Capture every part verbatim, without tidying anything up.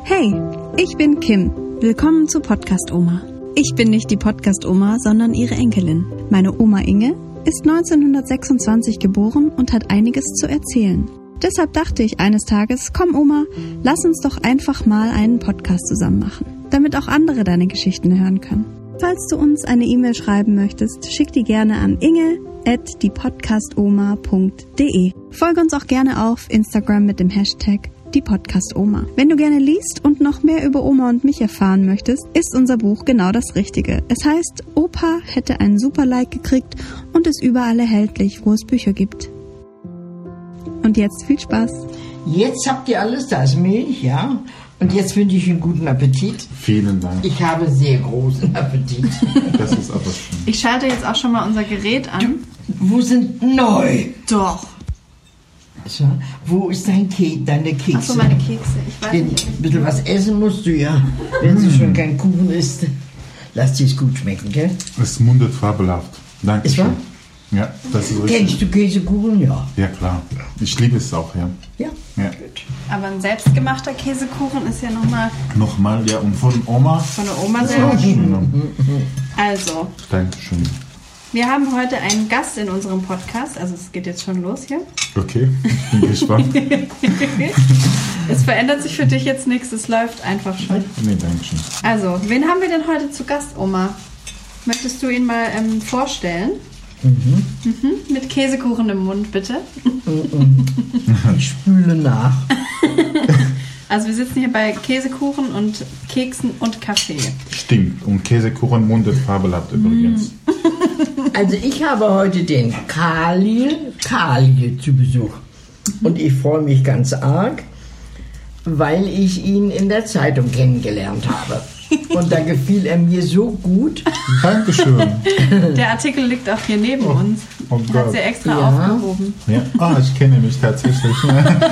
Hey, ich bin Kim. Willkommen zu Podcast Oma. Ich bin nicht die Podcast Oma, sondern ihre Enkelin. Meine Oma Inge ist neunzehnhundertsechsundzwanzig geboren und hat einiges zu erzählen. Deshalb dachte ich eines Tages, komm Oma, lass uns doch einfach mal einen Podcast zusammen machen, damit auch andere deine Geschichten hören können. Falls du uns eine E-Mail schreiben möchtest, schick die gerne an inge at diepodcastoma punkt de. Folge uns auch gerne auf Instagram mit dem Hashtag diepodcastoma. Wenn du gerne liest und noch mehr über Oma und mich erfahren möchtest, ist unser Buch genau das Richtige. Es heißt, Opa hätte einen super Like gekriegt und ist überall erhältlich, wo es Bücher gibt. Und jetzt viel Spaß. Jetzt habt ihr alles, da ist Milch, ja. Und jetzt wünsche ich einen guten Appetit. Vielen Dank. Ich habe sehr großen Appetit. Das ist aber schön. Ich schalte jetzt auch schon mal unser Gerät an. Du, wo sind neu? Doch. So, wo ist dein Ke deine Kekse? Ach so, meine Kekse. Ich weiß Ein nicht. bisschen was essen musst du ja. Wenn sie schon kein Kuchen isst, lass dich gut schmecken, gell? Es mundet fabelhaft. Danke Ist wahr? schön. Ja, das ist richtig. Kennst du Käsekuchen? Ja. Ja, klar. Ich liebe es auch, ja. Ja? Ja. Gut. Aber ein selbstgemachter Käsekuchen ist ja nochmal Nochmal, ja, und von Oma. von der Oma Ja, selber. schön. Also, Dankeschön. wir haben heute einen Gast in unserem Podcast. Also es geht jetzt schon los hier. Okay, ich bin gespannt. Nee, Es verändert sich für dich jetzt nichts. Es läuft einfach schon. danke schön. Also, wen haben wir denn heute zu Gast, Oma? Möchtest du ihn mal ähm, vorstellen? Mhm. Mhm. Mit Käsekuchen im Mund, bitte. Ich spüle nach. Also wir sitzen hier bei Käsekuchen und Keksen und Kaffee. Stimmt, und Käsekuchen mundet fabelhaft übrigens. Also ich habe heute den Khalil Khalil zu Besuch. Und ich freue mich ganz arg, weil ich ihn in der Zeitung kennengelernt habe. Und da gefiel er mir so gut. Dankeschön. Der Artikel liegt auch hier neben uns. oh Hat Gott. sie extra Ja. aufgehoben. Ja. Ah, ich kenne mich tatsächlich.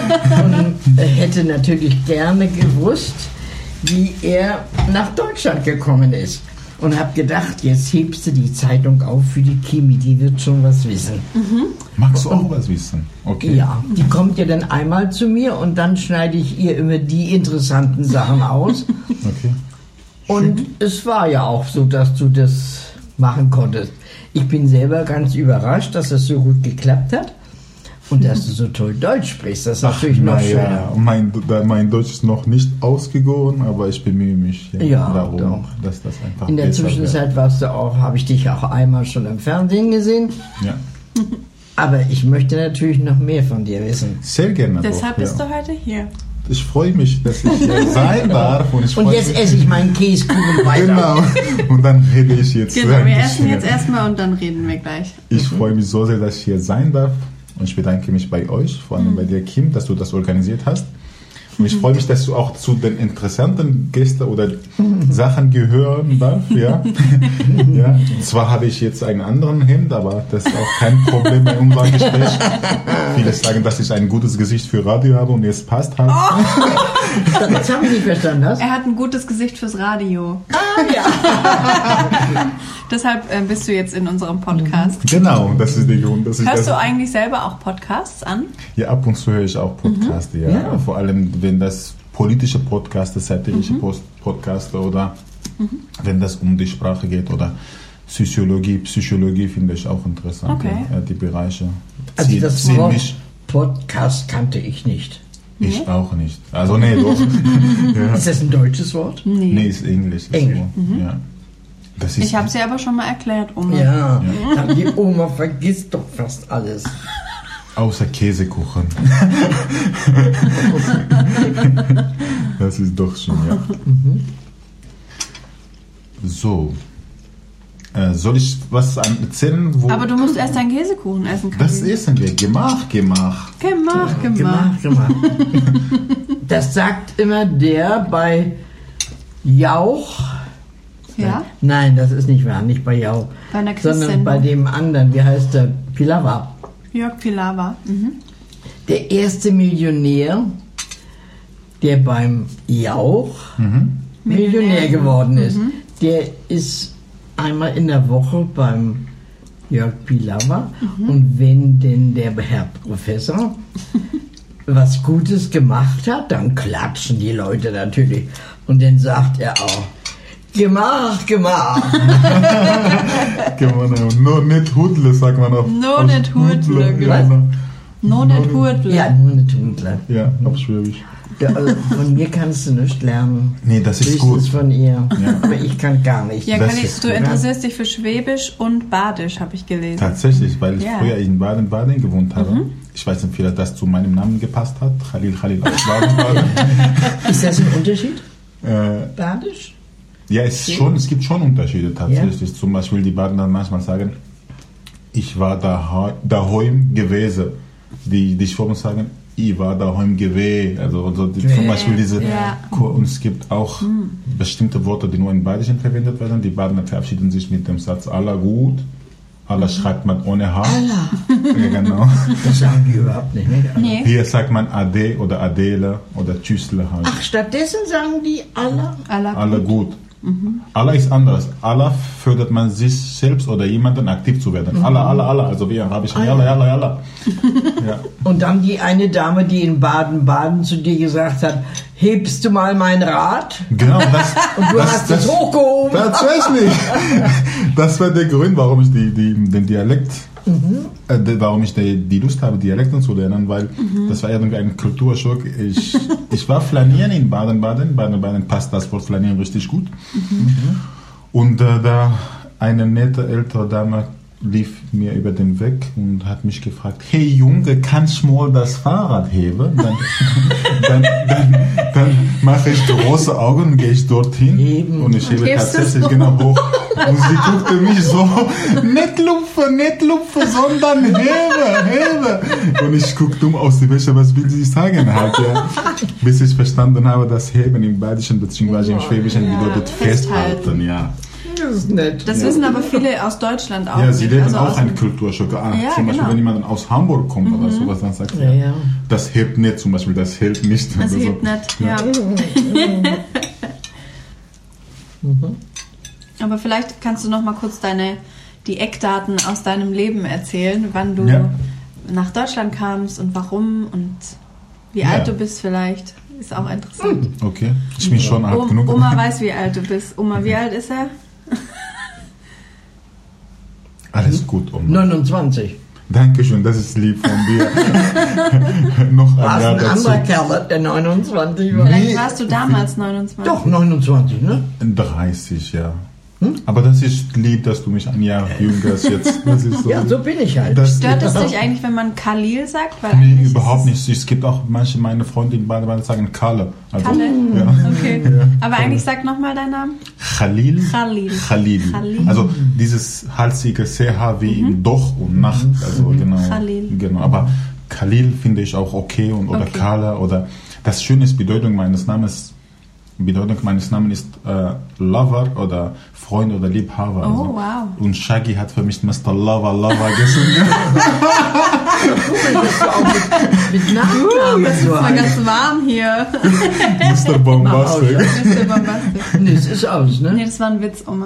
Und er hätte natürlich gerne gewusst, wie er nach Deutschland gekommen ist. Und habe gedacht, jetzt hebst du die Zeitung auf für die Kimi, die wird schon was wissen. Magst du auch was wissen? Okay. Ja, die kommt ja dann einmal zu mir und dann schneide ich ihr immer die interessanten Sachen aus. Okay. Und es war ja auch so, dass du das machen konntest. Ich bin selber ganz überrascht, dass das so gut geklappt hat und dass du so toll Deutsch sprichst. Das ist natürlich noch schöner. Ja, mein, mein Deutsch ist noch nicht ausgegoren, aber ich bemühe mich ja, Ja, darum, doch. dass das einfach In der besser Zwischenzeit warst du auch, habe ich dich auch einmal schon im Fernsehen gesehen. wird. Ja, Aber ich möchte natürlich noch mehr von dir wissen. sehr gerne. Deshalb doch, bist ja. du heute hier. Ich freue mich, dass ich hier sein darf. Und, ich Und freue jetzt mich, esse ich meinen Käsekuchen weiter. Genau. Und dann rede ich jetzt. Genau, ein wir bisschen. essen jetzt erstmal und dann reden wir gleich. Ich freue mich so sehr, dass ich hier sein darf. Und ich bedanke mich bei euch, vor allem bei dir, Kim, dass du das organisiert hast. Und ich freue mich, dass du auch zu den interessanten Gästen oder Sachen gehören darfst. Ja. Ja. Zwar habe ich jetzt einen anderen Hemd, aber das ist auch kein Problem bei unserem Gespräch. Viele sagen, dass ich ein gutes Gesicht für Radio habe und es passt halt. Oh. Das habe ich nicht verstanden. Hast? Er hat ein gutes Gesicht fürs Radio. Ah, ja. Deshalb äh, bist du jetzt in unserem Podcast. Genau, das ist der Grund. Dass ich Hörst das, du eigentlich selber auch Podcasts an? Ja, ab und zu höre ich auch Podcasts, ja. Ja. Vor allem, wenn das politische Podcasts, satirische Post Podcasts oder wenn das um die Sprache geht oder Psychologie. Psychologie finde ich auch interessant. Okay. Ja, die Bereiche. Also Sie- das ziehen Wort mich- Podcast kannte ich nicht. Ich auch nicht. Also nee, doch. Ja. Ist das ein deutsches Wort? Nee, ist Englisch. Ist Englisch. so. Ja. Das ist Ich habe sie aber schon mal erklärt, Oma. Ja, dann die Oma vergisst doch fast alles. außer Käsekuchen. Das ist doch schon, ja. So. Äh, soll ich was erzählen? Wo Aber du musst erst deinen Käsekuchen essen können. das essen wir. Gemach, gemach. Gemacht, gemacht. Gemacht, gemacht. Das sagt immer der bei Jauch. Ja? Nein, das ist nicht wahr, nicht bei Jauch. Bei einer sondern Quiz-Sendung. bei dem anderen, wie heißt der? Pilawa. Jörg Pilawa. Mhm. Der erste Millionär, der beim Jauch Mhm. Millionär Millionär. geworden ist. Der ist einmal in der Woche beim Jörg Pilawa und wenn denn der Herr Professor was Gutes gemacht hat, dann klatschen die Leute natürlich. Und dann sagt er auch, gemacht, gemacht. Genau, no nicht Hudle, sagt man auch. No nicht Hudle, genau. No nicht Hudle. Ja, nur nicht Hudle. Ja, auf Schwäbisch. Ja, also von mir kannst du nicht lernen. Nee, das ist Höchstens gut. von ihr. Ja. Aber ich kann gar nicht. Ja, Das kann ich, ist du gut. interessierst dich für Schwäbisch und Badisch, habe ich gelesen. Tatsächlich, weil ich Ja. früher in Baden-Baden gewohnt habe. Mhm. Ich weiß nicht, vielleicht das zu meinem Namen gepasst hat. Khalil Khalil aus Baden-Baden. Ist das ein Unterschied? äh, Badisch? ja, es, schon, es gibt schon Unterschiede tatsächlich. Ja. Zum Beispiel die Badener manchmal sagen, ich war da daheim gewesen. Die, die Schwaben sagen, ich war daheim gewesen. Also, also die, zum Beispiel diese, ja. Und es gibt auch hm. bestimmte Worte, die nur in Badischen verwendet werden. Die Badener verabschieden sich mit dem Satz, Allah gut. Allah schreibt man ohne H. Allah. Ja, genau. Das sagen die überhaupt nicht. Ne? Nee. Hier sagt man Ade oder Adele oder Tschüssle halt. Ach, stattdessen sagen die Allah. Allah Allah gut. gut. Mhm. Allah ist anders. Allah fördert man sich selbst oder jemanden aktiv zu werden. Mhm. Allah, Allah, Allah. Also wie arabisch. Allah, Allah, Allah. Allah. Ja. Und dann die eine Dame, die in Baden-Baden zu dir gesagt hat, hebst du mal mein Rad? Genau, das. Und du das, hast das, es hochgehoben. Tatsächlich. Das war der Grund, warum ich die, die, den Dialekt, mhm. äh, warum ich die, die Lust habe, Dialekten zu lernen, weil mhm. das war irgendwie ein Kulturschock. Ich, ich war flanieren in Baden-Baden. Baden-Baden passt das Wort flanieren richtig gut. Mhm. Und äh, da eine nette ältere Dame lief mir über den Weg und hat mich gefragt, hey Junge, kannst du mal das Fahrrad heben? Dann, dann, dann, dann mache ich große Augen und gehe ich dorthin Heben. und ich hebe Hebst tatsächlich so? genau hoch. Und sie guckte mich so, nicht lupfe, nicht lupfe, sondern hebe, hebe. Und ich guckte dumm aus die Wäsche, was will sie sagen halt, ja. Bis ich verstanden habe, dass Heben im Badischen bzw. im Schwäbischen Ja, bedeutet festhalten. festhalten, ja. Das ist nett. Das Ja. wissen aber viele aus Deutschland auch. Ja, sie nicht. leben Also auch aus einen dem- Kulturschock. Ah, Ja, zum Beispiel, genau. wenn jemand aus Hamburg kommt oder sowas, dann sagt Ja, er, ja. das hebt nicht, zum Beispiel, das hält nicht. Das oder hebt so. nicht, ja. Aber vielleicht kannst du noch mal kurz deine, die Eckdaten aus deinem Leben erzählen, wann du Ja. nach Deutschland kamst und warum und wie Ja. alt du bist vielleicht. Ist auch interessant. Okay, ich bin schon alt Oma, genug. Oma weiß, wie alt du bist. Oma, wie alt ist er? Alles gut, Oma. neunundzwanzig. Dankeschön, das ist lieb von dir. Noch War ein es Jahr ein dazu. anderer Kerl, der neunundzwanzig war? Vielleicht Nee. warst du damals neunundzwanzig. Doch, neunundzwanzig, ne? dreißig, ja. Aber das ist lieb, dass du mich ein Jahr jünger jetzt. Das ist so. Ja, so bin ich halt. Das- Stört es dich eigentlich, wenn man Khalil sagt? Weil Nee, eigentlich ist überhaupt es- nicht. Es gibt auch manche, meine Freunde in Baden-Baden sagen Kalle. Also, Kalle? Ja. Okay. Ja. Aber eigentlich sag nochmal deinen Namen. Khalil. Khalil. Khalil. Khalil. Also dieses halsige C H wie in Doch und Nacht. Also genau. Khalil. Genau. Aber Khalil finde ich auch okay und oder Okay. Kala oder das Schöne ist Bedeutung meines Namens. Bedeutung meines Namens ist äh, Lover oder Freund oder Liebhaber. Oh, also. wow. Und Shaggy hat für mich Mister Lover Lover gesungen. Das war auch mit, mit Nachnamen Das ist so mal heißt. ganz warm hier. Mister Bombastic. Mister Bombastic. Nee, es ist aus, Nee, ne? das war ein Witz, Oma.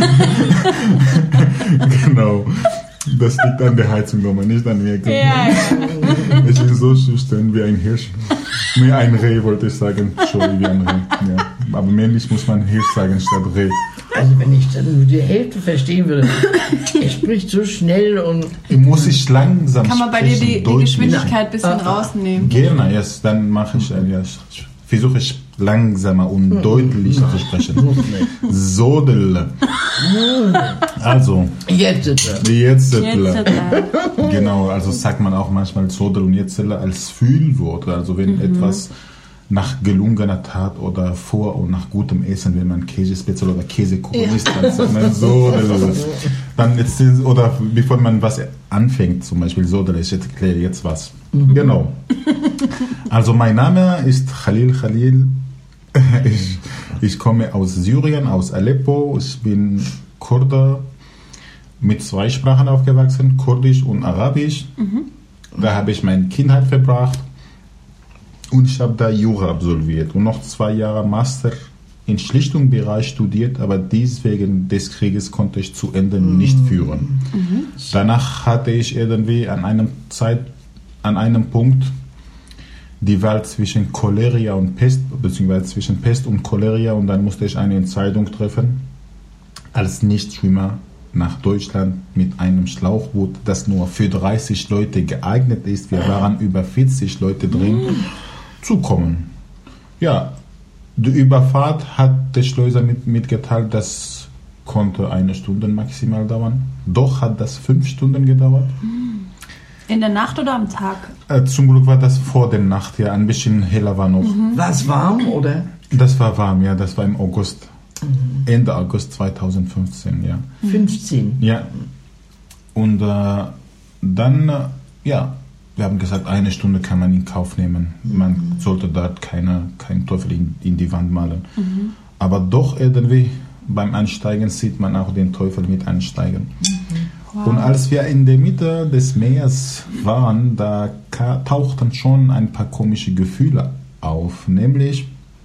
Genau. Das liegt an der Heizung, Oma, nicht an mir. Ja, ja. Ich bin so schüchtern wie ein Hirsch. Mehr ein Reh, wollte ich sagen. Sorry, wie ein Reh. Ja. Aber männlich muss man Hirsch sagen statt Reh. Also wenn ich dann nur die Hälfte verstehen würde. Er spricht so schnell und Ich muss ich langsam Kann man bei dir sprechen, die, die deutlich. Geschwindigkeit ein bisschen Ah, ah. rausnehmen? Gerne, yes, dann mache ich, äh, ja, ich versuche ich langsamer und Hm. deutlich zu sprechen. Sodel. Also, jetzt ist er. jetzt, Jetzt, da. genau, also sagt man auch manchmal Sodel und Jetzele als Fühlwort. Also wenn Mhm. etwas nach gelungener Tat oder vor und nach gutem Essen, wenn man Käsespätzle oder Käsekuchen isst, dann sagt man Sodel. Dann jetzt, oder bevor man was anfängt, zum Beispiel Sodel, ich erkläre jetzt was. Genau. Also mein Name ist Khalil Khalil. Ich, ich komme aus Syrien, aus Aleppo. Ich bin Kurde, mit zwei Sprachen aufgewachsen, Kurdisch und Arabisch. Da habe ich meine Kindheit verbracht und ich habe da Jura absolviert und noch zwei Jahre Master in Schlichtungsbereich studiert, aber dies wegen des Krieges konnte ich zu Ende nicht führen. Danach hatte ich irgendwie an einem Zeit, an einem Punkt die Wahl zwischen Cholera und Pest, beziehungsweise zwischen Pest und Cholera, und dann musste ich eine Entscheidung treffen, als Nichtschwimmer nach Deutschland mit einem Schlauchboot, das nur für dreißig Leute geeignet ist, wir waren über vierzig Leute drin, zu kommen. Ja, die Überfahrt hat der Schleuser mit, mitgeteilt, das konnte eine Stunde maximal dauern. Doch hat das fünf Stunden gedauert. In der Nacht oder am Tag? Äh, zum Glück war das vor der Nacht, ja, ein bisschen heller war noch. Mhm. War es warm, oder? Das war warm, ja, das war im August. Mhm. Ende August zweitausendfünfzehn, ja. fünfzehn? Ja. Und äh, dann, äh, ja, wir haben gesagt, eine Stunde kann man in Kauf nehmen. Man mhm. sollte dort keine, keinen Teufel in, in die Wand malen. Mhm. Aber doch irgendwie beim Ansteigen sieht man auch den Teufel mit ansteigen. Mhm. Wow. Und als wir in der Mitte des Meeres waren, da tauchten schon ein paar komische Gefühle auf. Nämlich,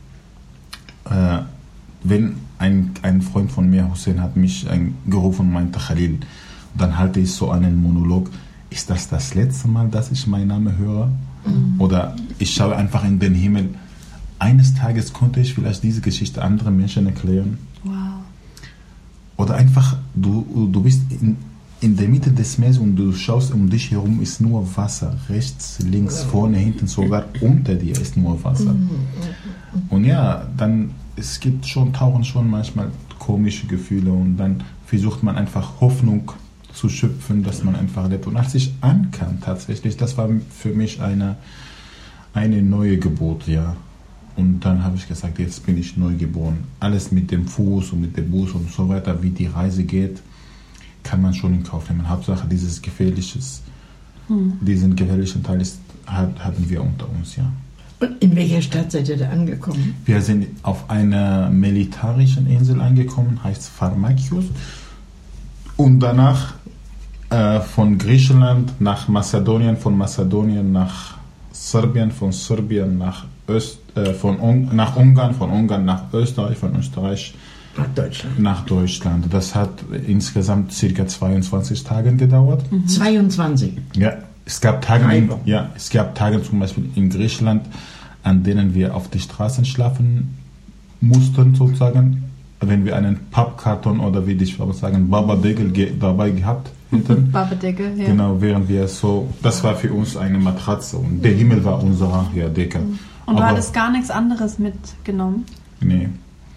äh, wenn ein, ein Freund von mir, Hussein, hat mich ein, gerufen und meinte Khalil. Dann halte ich so einen Monolog. Ist das das letzte Mal, dass ich meinen Namen höre? Mhm. Oder ich schaue einfach in den Himmel. Eines Tages konnte ich vielleicht diese Geschichte anderen Menschen erklären. Wow. Oder einfach, du, du bist in, in der Mitte des Meeres und du schaust um dich herum, ist nur Wasser. Rechts, links, vorne, hinten, sogar unter dir ist nur Wasser. Mhm. Und ja, dann, es gibt schon, tauchen schon manchmal komische Gefühle und dann versucht man einfach Hoffnung zu schöpfen, dass man einfach lebt. Und als ich ankam tatsächlich, das war für mich eine, eine neue Geburt, ja. Und dann habe ich gesagt, jetzt bin ich neu geboren. Alles mit dem Fuß und mit dem Bus und so weiter, wie die Reise geht, kann man schon in Kauf nehmen. Hauptsache dieses gefährliches, hm. diesen gefährlichen Teil ist, haben wir unter uns, ja. Und in welcher Stadt seid ihr da angekommen? Wir sind auf einer militarischen Insel angekommen, heißt Pharmakios. Und danach äh, von Griechenland nach Mazedonien, von Mazedonien nach Serbien, von Serbien nach Öst, äh, von Un- nach Ungarn, von Ungarn nach Österreich, von Österreich nach Deutschland. Nach Deutschland. Das hat insgesamt circa zweiundzwanzig Tage gedauert. Mhm. zweiundzwanzig? Ja, es gab Tage, in, ja, es gab Tage zum Beispiel in Griechenland, an denen wir auf die Straßen schlafen mussten, sozusagen, wenn wir einen Pappkarton oder wie die Schwaben sagen, Babadeckel ge- dabei gehabt hätten. Babadeckel, ja. Genau, während wir so, das war für uns eine Matratze und der Himmel war unsere ja, Decke. Und du hattest gar nichts anderes mitgenommen? Nee.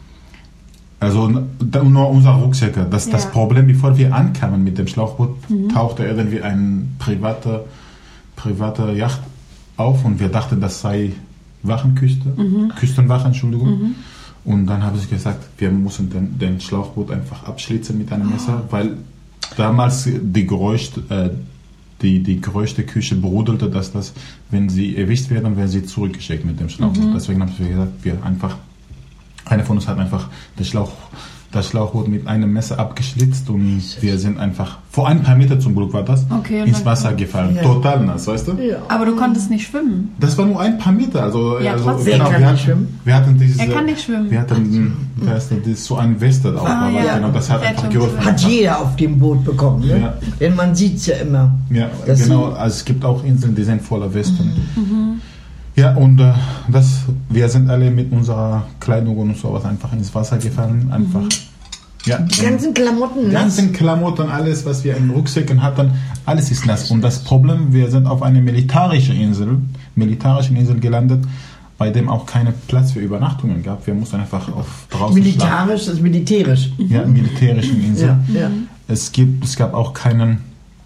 Also nur unser Rucksäcke. Das, ja. das Problem, bevor wir ankamen mit dem Schlauchboot, mhm. tauchte irgendwie ein privater, privater Yacht auf und wir dachten, das sei Wachenküste, mhm. Küstenwache, Entschuldigung. Mhm. Und dann habe ich gesagt, wir müssen den, den Schlauchboot einfach abschlitzen mit einem Messer, oh. weil damals die größte, äh, die, die größte Küche brodelte, dass das, wenn sie erwischt werden, werden sie zurückgeschickt mit dem Schlauchboot. Mhm. Deswegen habe ich gesagt, wir einfach einer von uns hat einfach das, Schlauch, das Schlauchboot mit einem Messer abgeschlitzt und wir sind einfach, vor ein paar Meter zum Glück war das, okay, ins Wasser gefallen. Ja. Total nass, weißt du? Ja. Aber du konntest nicht schwimmen. Das war nur ein paar Meter. Also, ja, also trotzdem. Genau, kann wir, hatten, schwimmen. wir hatten diese, er kann nicht schwimmen. Wir hatten das, das ist so ein Weste auch. Ah, aber ja. genau, das hat einfach geholfen. Hat jeder auf dem Boot bekommen, ne? Ja. Denn man sieht es ja immer. Ja, genau. Also es gibt auch Inseln, die sind voller Westen. Mhm. Ja, und äh, das, wir sind alle mit unserer Kleidung und sowas einfach ins Wasser gefallen. Einfach, mhm. ja, die ganzen Klamotten Die ganzen Klamotten, alles, was wir in Rucksäcken hatten, alles ist nass. Und das Problem, wir sind auf einer militärischen Insel, militärischen Insel gelandet, bei dem auch keinen Platz für Übernachtungen gab. Wir mussten einfach auf draußen Militarisch, das ist militärisch. Ja, militärischen Insel. Ja, ja. Es gibt, es gab auch keinen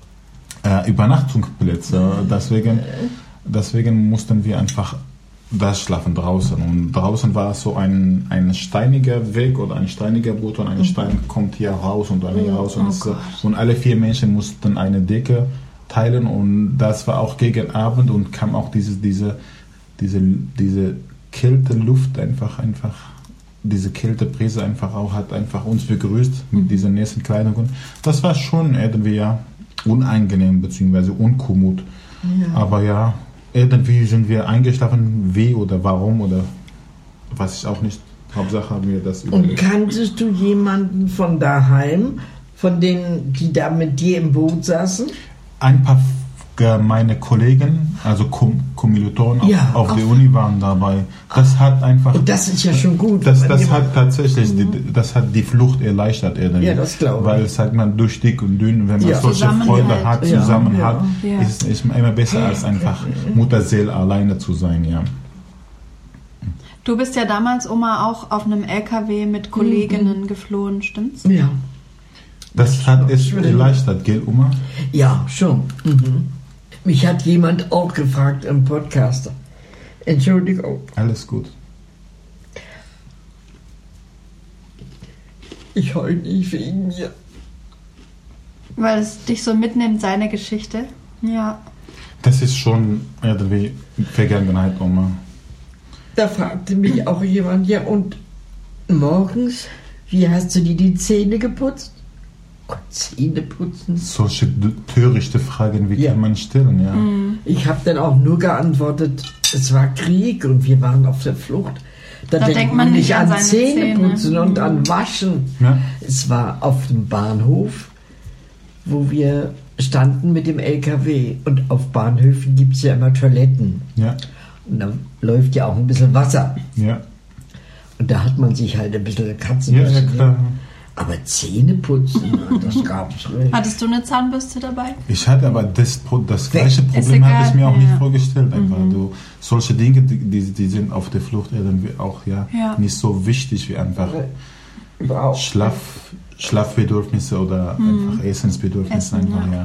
äh, Übernachtungsplätze. Deswegen Deswegen mussten wir einfach das schlafen draußen. Und draußen war so ein, ein steiniger Weg oder ein steiniger Boot und ein Stein kommt hier raus und dann hier raus. Und, oh so. Und alle vier Menschen mussten eine Decke teilen. Und das war auch gegen Abend und kam auch diese, diese, diese, diese Kälteluft einfach, einfach, diese Kältebrise einfach auch, hat einfach uns begrüßt mit dieser nächsten Kleidung. Das war schon irgendwie ja unangenehm bzw. unkommod. Ja. Aber ja, irgendwie sind wir eingeschlafen, wie oder warum oder weiß ich auch nicht. Hauptsache haben wir das überlebt. Und kanntest du jemanden von daheim, von denen, die da mit dir im Boot saßen? Ein paar meine Kollegen, also Kom- Kommilitonen Ja, auf, auf auf- der Uni waren dabei. Das hat einfach... Und das ist ja schon gut. Das, wenn das jemand- hat tatsächlich, die, das hat die Flucht erleichtert irgendwie. Ja, das glaube ich. Weil, sagt man, durch dick und dünn, wenn man Ja. solche Zusammenhalt. Freunde hat, Ja. Zusammenhalt, Ja. ist es immer besser als einfach Mutterseele alleine zu sein, ja. Du bist ja damals, Oma, auch auf einem L K W mit Kolleginnen geflohen, stimmt's? Ja. Das hat es erleichtert, gell, Oma? Ja, schon. Mhm. Mich hat jemand auch gefragt im Podcast. Entschuldigung, Alles gut. ich heule nicht wegen mir. Weil es dich so mitnimmt, seine Geschichte. Ja. Das ist schon irgendwie Vergangenheit, Oma. Da fragte mich auch jemand, ja und morgens, wie hast du dir die Zähne geputzt? Gott, Zähne putzen? Solche d- törichte Fragen, wie Ja. kann man stellen, ja. Ich habe dann auch nur geantwortet, es war Krieg und wir waren auf der Flucht. Da, Da denkt denkt man man nicht nicht an an seine Zähneputzen Zähne. und an Waschen. Ja. Es war auf dem Bahnhof, wo wir standen mit dem L K W. Und auf Bahnhöfen gibt es ja immer Toiletten. Ja, Und da läuft ja auch ein bisschen Wasser. ja. Und da hat man sich halt ein bisschen Katzen. Ja, ja, klar. Aber Zähne putzen, das gab es nicht. Hattest du eine Zahnbürste dabei? Ich hatte aber das, Pro- das Ist gleiche Problem egal, hatte ich mir auch ja. nicht vorgestellt. Einfach. Du, solche Dinge, die, die, die sind auf der Flucht irgendwie auch ja, Ja. nicht so wichtig wie einfach Überhaupt. Schlaf, Schlafbedürfnisse oder einfach Essensbedürfnisse. Essen, einfach, ja. ja.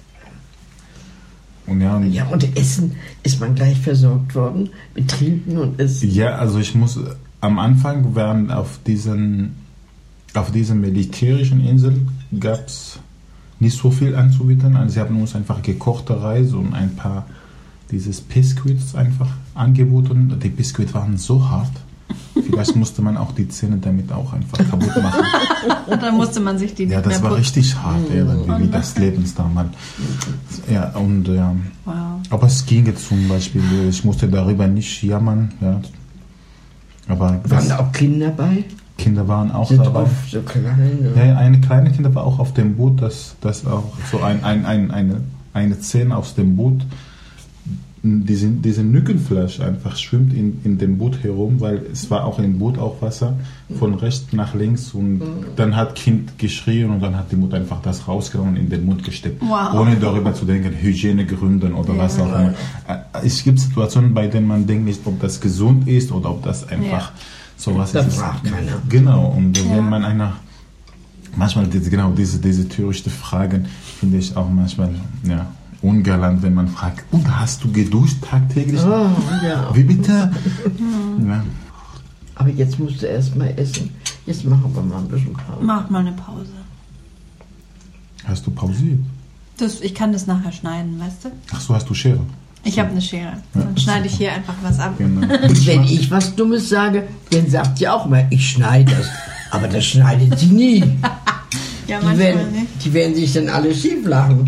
Und ja, und Ja, und Essen ist man gleich versorgt worden mit Trinken und Essen. ja, also ich muss am Anfang während auf diesen auf dieser militärischen Insel gab es nicht so viel anzubieten. Also sie haben uns einfach gekochte Reis und ein paar dieses Biscuits einfach angeboten. Die Biscuits waren so hart. Vielleicht musste man auch die Zähne damit auch einfach kaputt machen. Und dann musste man sich die Ja, nicht das mehr war putzen. richtig hart, irgendwie, wie das Lebensdauer. Ja, und ja. Wow. Aber es ging jetzt zum Beispiel, ich musste darüber nicht jammern. Ja. Aber Waren das, da auch Kinder bei? Kinder waren auch Sind dabei. oft so klein. Ja, ja, eine kleine Kind war auch auf dem Boot, das, das auch so ein, ein, ein, eine, eine Szene aus dem Boot. Diese, diese Nückenfleisch einfach schwimmt in, in dem Boot herum, weil es war auch im Boot auch Wasser, von rechts nach links und dann hat Kind geschrien und dann hat die Mutter einfach das rausgenommen und in den Mund gesteckt, Wow. ohne darüber zu denken, Hygienegründen oder Ja. was auch immer. Es gibt Situationen, bei denen man denkt nicht, ob das gesund ist oder ob das einfach Ja. sowas Da ist. fragt keiner. Genau, und Ja. wenn man einer, manchmal diese, genau diese, diese törichte Fragen finde ich auch manchmal, ja, ungalant, wenn man fragt, und hast du geduscht tagtäglich? Oh, ja. Wie bitte? Ja. Aber jetzt musst du erst mal essen. Jetzt machen wir mal ein bisschen Pause. Macht mal eine Pause. Hast du pausiert? Das, ich kann das nachher schneiden, weißt du? Ach so, hast du Schere? Ich habe eine Schere. Dann schneide ich hier einfach was ab. Genau. Und wenn ich was Dummes sage, dann sagt sie auch mal, ich schneide das. Aber das schneidet sie nie. Ja, Die manchmal werden, nicht. die werden sich dann alle schief lachen.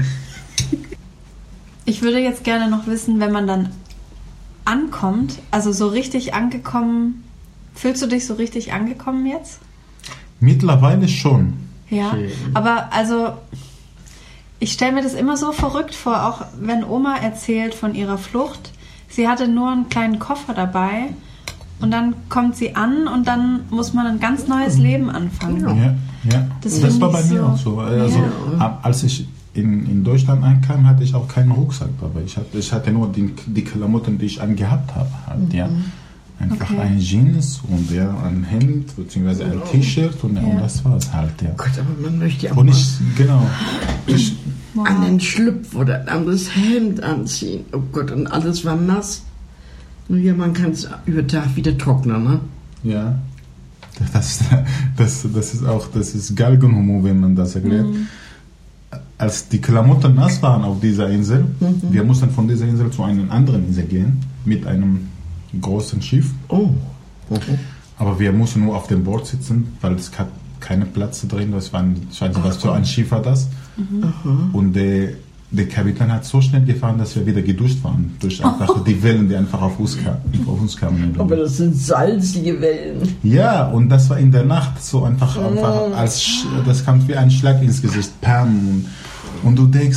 Ich würde jetzt gerne noch wissen, wenn man dann ankommt, also so richtig angekommen, fühlst du dich so richtig angekommen jetzt? Mittlerweile schon. Ja, Schön. aber also ich stelle mir das immer so verrückt vor, auch wenn Oma erzählt von ihrer Flucht. Sie hatte nur einen kleinen Koffer dabei und dann kommt sie an und dann muss man ein ganz neues Leben anfangen. Ja, ja. Das Das, finde war ich bei mir so- auch so. Also, Ja. ab- als ich in, in Deutschland ankam, hatte ich auch keinen Rucksack dabei. Ich hatte, ich hatte nur die, die Klamotten, die ich angehabt habe. Halt, ja. Einfach Okay. ein Jeans und ja, ein Hemd bzw. ein T-Shirt und, ja. und Ja. das war es halt. Ja. Gott, aber man möchte ja auch Und mal ich, genau. Ich, Wow. an den Schlüpf oder ein anderes Hemd anziehen. Oh Gott, und alles war nass. Nun ja, man kann es über Tag wieder trocknen, ne? ja. Das, das, das ist auch, das ist Galgenhumor, wenn man das erklärt. Mhm. Als die Klamotten nass waren auf dieser Insel, wir mussten von dieser Insel zu einer anderen Insel gehen, mit einem großen Schiff. Oh. Aber wir mussten nur auf dem Boot sitzen, weil es gab keine Plätze drin. Das war ein, ich weiß nicht, was für ein Schiff war das. Und der, der Kapitän hat so schnell gefahren, dass wir wieder geduscht waren. Durch einfach die Wellen, die einfach auf uns, kam, auf uns kamen. Aber das sind salzige Wellen. Ja, und das war in der Nacht so einfach, einfach als Sch- das kam wie ein Schlag ins Gesicht. Pam. Und du denkst,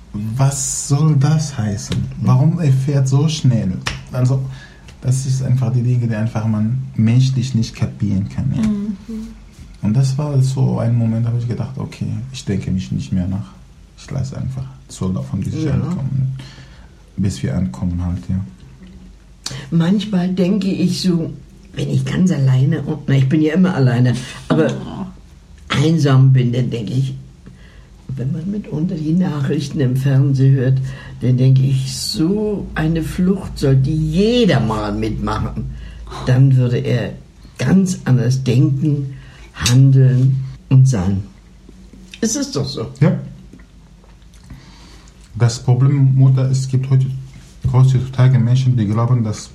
was soll das heißen? Warum er fährt so schnell? Also, das ist einfach die Dinge, die einfach man menschlich nicht kapieren kann. Ja. Mhm. Und das war so ein Moment, da habe ich gedacht, okay, ich denke mich nicht mehr nach. Ich lasse einfach so laufen, bis ich ja. ankomme. Bis wir ankommen halt, ja. Manchmal denke ich so, wenn ich ganz alleine, und, na, ich bin ja immer alleine, aber oh. einsam bin, dann denke ich, wenn man mitunter die Nachrichten im Fernsehen hört, dann denke ich, so eine Flucht sollte jeder mal mitmachen. Dann würde er ganz anders denken, handeln und sein. Ist es doch so? Ja. Das Problem, Mutter, es gibt heute, heutzutage Menschen, die glauben, dass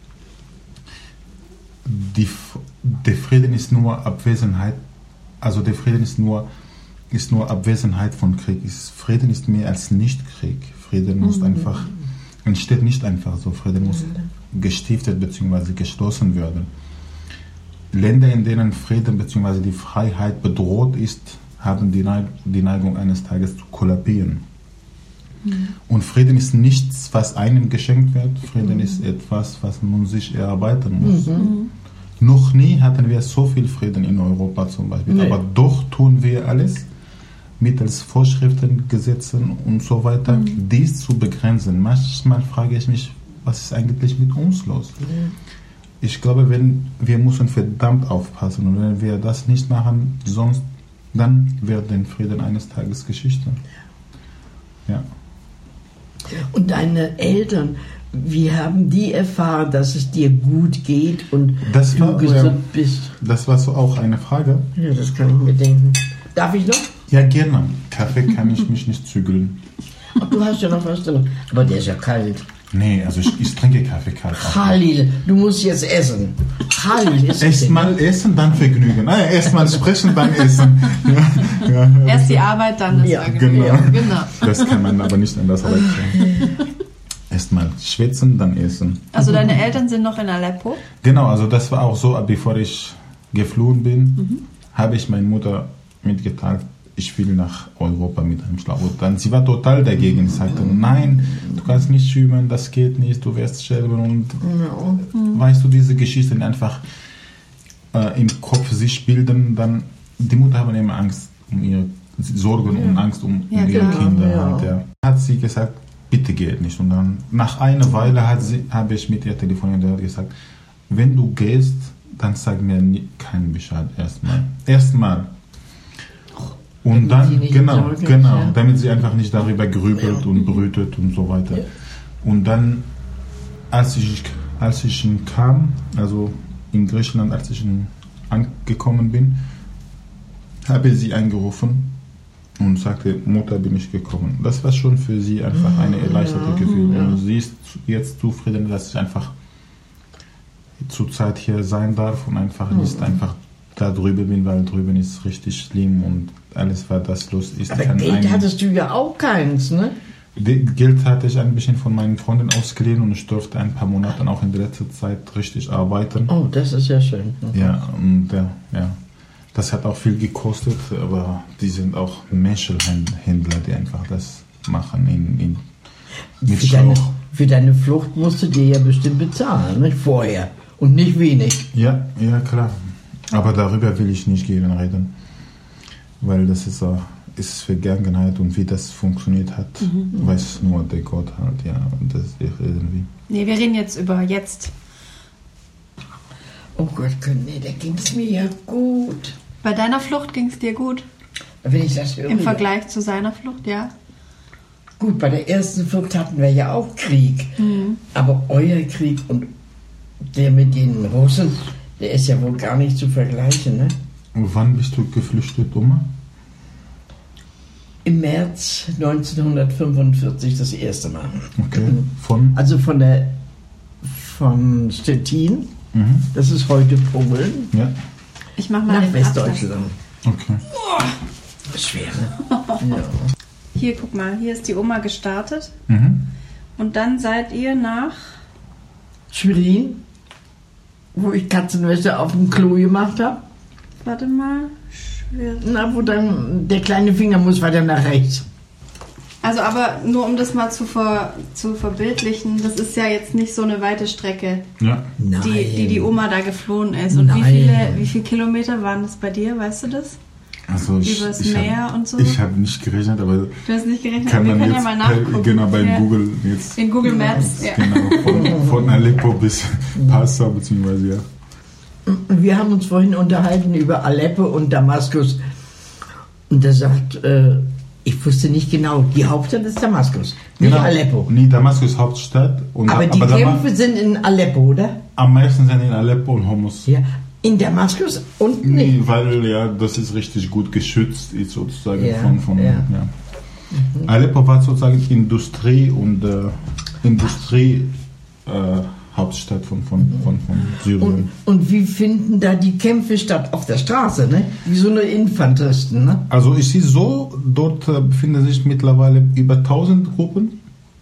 die, der Frieden ist nur Abwesenheit, also der Frieden ist nur, ist nur Abwesenheit von Krieg. Frieden ist mehr als Nicht-Krieg. Frieden muss mhm. einfach, entsteht nicht einfach so. Frieden muss mhm. gestiftet bzw. geschlossen werden. Länder, in denen Frieden bzw. die Freiheit bedroht ist, haben die, Neig- die Neigung eines Tages zu kollabieren. Mhm. Und Frieden ist nichts, was einem geschenkt wird. Frieden mhm. ist etwas, was man sich erarbeiten muss. Mhm. Noch nie hatten wir so viel Frieden in Europa zum Beispiel. Nee. Aber doch tun wir alles mittels Vorschriften, Gesetzen und so weiter, mhm. dies zu begrenzen. Manchmal frage ich mich, was ist eigentlich mit uns los? Mhm. Ich glaube, wenn, wir müssen verdammt aufpassen. Und wenn wir das nicht machen, sonst, dann wird der Frieden eines Tages Geschichte. Ja. Und deine Eltern, wie haben die erfahren, dass es dir gut geht und das war, du gesund ja, bist? Das war so auch eine Frage. Ja, das kann ich mir denken. Darf ich noch? Ja, gerne. Kaffee kann ich mich nicht zügeln. Ach, du hast ja noch was drin. Aber der ist ja kalt. Nee, also ich, ich trinke Kaffee kalt. Khalil, du musst jetzt essen. Khalil ist Erst mal essen, dann Vergnügen. Ah, ja, erst mal sprechen, dann essen. Ja, ja, ja. Erst die Arbeit, dann das ja, Vergnügen. Genau. Genau. Das kann man aber nicht anders erklären. Erst mal schwitzen, dann essen. Also deine Eltern sind noch in Aleppo? Genau, also das war auch so, bevor ich geflohen bin, mhm. habe ich meiner Mutter mitgeteilt, ich will nach Europa mit einem Schlauchboot. Dann sie war total dagegen. Sie sagte, nein, du kannst nicht schwimmen, das geht nicht, du wirst sterben. Und no. mhm. weißt du, diese Geschichten einfach äh, im Kopf sich bilden, dann die Mutter haben immer Angst um ihre Sorgen ja. und Angst um, ja, um ihre klar. Kinder. Ja. Und, ja. Hat sie gesagt, bitte geht nicht. Und dann nach einer Weile hat sie, habe ich mit ihr telefoniert und gesagt, wenn du gehst, dann sag mir nie, keinen Bescheid erstmal. Erstmal. Und dann, genau, Sorge, genau, ja. damit sie einfach nicht darüber grübelt ja. und brütet und so weiter. Ja. Und dann, als ich, als ich kam, also in Griechenland, als ich angekommen bin, habe ich sie angerufen und sagte, Mutter, bin ich gekommen. Das war schon für sie einfach eine erleichterte ja. Gefühl. Ja. Und sie ist jetzt zufrieden, dass ich einfach zur Zeit hier sein darf und einfach ja. nicht einfach da drüben bin, weil drüben ist richtig schlimm und alles, was das los ist. Aber Geld einen, hattest du ja auch keins, ne? Geld hatte ich ein bisschen von meinen Freunden ausgeliehen und ich durfte ein paar Monate auch in der letzten Zeit richtig arbeiten. Oh, das ist ja schön. Mhm. Ja, und ja, ja, das hat auch viel gekostet, aber die sind auch Menschenhändler, die einfach das machen in, in mit für, deine, für deine Flucht musst du dir ja bestimmt bezahlen, nicht vorher und nicht wenig. Ja, ja, klar. Aber darüber will ich nicht gerne reden, weil das ist, uh, ist Vergangenheit und wie das funktioniert hat, mhm. weiß nur der Gott halt, ja, und das ist irgendwie. Nee, wir reden jetzt über jetzt. Oh Gott, nee, da ging es mir ja gut. Bei deiner Flucht ging es dir gut? Wenn ich das höre, im Vergleich ja. zu seiner Flucht, ja. Gut, bei der ersten Flucht hatten wir ja auch Krieg, mhm. aber euer Krieg und der mit den Russen, der ist ja wohl gar nicht zu vergleichen, ne? Und wann bist du geflüchtet, Oma? Im März neunzehnhundertfünfundvierzig das erste Mal. Okay, von? Also von der von Stettin, mhm. das ist heute Polen, ja. Ich mach mal nach Westdeutschland. Okay. Oh, schwer, ne? Ja. Hier, guck mal, hier ist die Oma gestartet. Mhm. Und dann seid ihr nach Schwerin, wo ich Katzenwäsche auf dem Klo gemacht habe. Warte mal. Schwerin. Na, wo dann der kleine Finger muss weiter nach rechts. Also aber nur um das mal zu, ver, zu verbildlichen, das ist ja jetzt nicht so eine weite Strecke, Ja. Nein. die, die die Oma da geflohen ist. Und wie Nein. viele, wie viele Kilometer waren das bei dir, weißt du das? Also ich, Übers ich Meer hab, und so? Ich habe nicht gerechnet, aber Du hast nicht gerechnet, kann wir man können jetzt ja mal per- nachgucken. genau bei ja. Google jetzt In Google Maps, ja. genau von, von Aleppo bis Passau beziehungsweise ja. Wir haben uns vorhin unterhalten über Aleppo und Damaskus. Und er sagt, äh, ich wusste nicht genau, die Hauptstadt ist Damaskus, nicht Genau. Aleppo. Nee, Damaskus Hauptstadt. Und Aber die Dama- Kämpfe sind in Aleppo, oder? am meisten sind in Aleppo und Homs. Ja. In Damaskus und Nee, nicht. weil ja, das ist richtig gut geschützt, ist sozusagen Ja, von, von ja. ja. Mhm. Aleppo war sozusagen Industrie und äh, Industrie äh, Hauptstadt von, von, von, von Syrien. Und, und wie finden da die Kämpfe statt? Auf der Straße, ne? Wie so eine Infanteristen, ne? Also ich sehe so, dort äh, befinden sich mittlerweile über tausend Gruppen.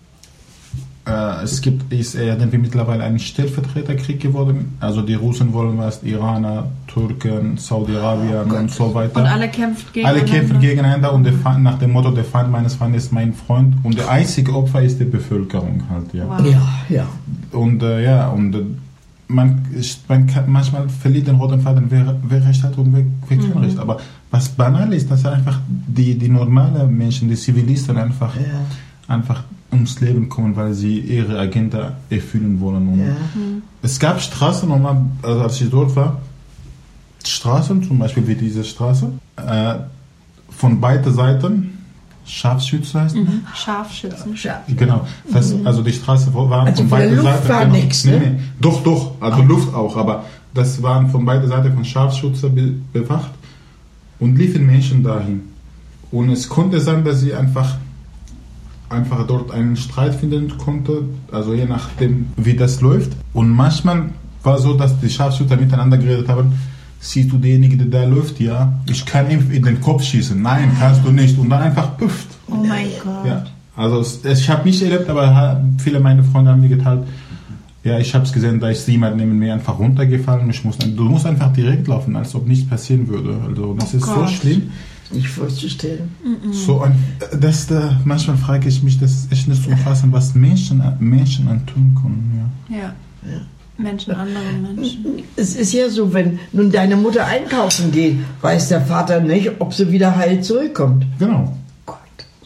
Äh, es gibt, ist irgendwie mittlerweile ein Stellvertreterkrieg geworden. Also die Russen wollen was, Iraner, Türken, Saudi-Arabien Oh und so weiter. Und alle kämpfen Alle gegeneinander. kämpfen gegeneinander und der Feind, nach dem Motto, der Feind meines Feindes ist mein Freund. Und der einzige Opfer ist die Bevölkerung halt, ja. Wow. Ja, ja. Und äh, ja, und äh, man, ist- man kann, manchmal verliert den roten Faden, wer, wer recht hat und wer, wer kein Recht. Aber was banal ist, dass einfach die, die normalen Menschen, die Zivilisten einfach, Ja. einfach ums Leben kommen, weil sie ihre Agenda erfüllen wollen. Und Ja. es gab Straßen, nochmal, also als ich dort war, Straßen, zum Beispiel wie diese Straße, äh, von beiden Seiten, Scharfschütze heißt Mhm. Scharfschützen. Schade. Genau, das, also die Straße war Also von von der beiden Luft Seiten. war genau. nix, nee, ne? nee. Doch, doch, also Luft auch, aber das waren von beiden Seiten von Scharfschütze be bewacht und liefen Menschen dahin. Und es konnte sein, dass sie einfach, einfach dort einen Streit finden konnte, also je nachdem, wie das läuft. Und manchmal war so, dass die Scharfschützer miteinander geredet haben, siehst du denjenigen, der da läuft, ja, ich kann ihm in den Kopf schießen. Nein, kannst du nicht. Und dann einfach püfft. Oh mein Gott. Ja, also es, es, ich habe nicht erlebt, aber ha- viele meiner Freunde haben mir geteilt, ja, ich habe es gesehen, da ist jemand neben mir einfach runtergefallen. Ich muss, du musst einfach direkt laufen, als ob nichts passieren würde. Also das Oh ist so Gott. schlimm. Nicht vorzustellen. So ein, das, da, manchmal frage ich mich, das ist echt nicht zu fassen, was Menschen, Menschen antun können. Ja. Ja. Menschen, andere Menschen. Es ist ja so, wenn nun deine Mutter einkaufen geht, weiß der Vater nicht, ob sie wieder heil zurückkommt. Genau. Gott.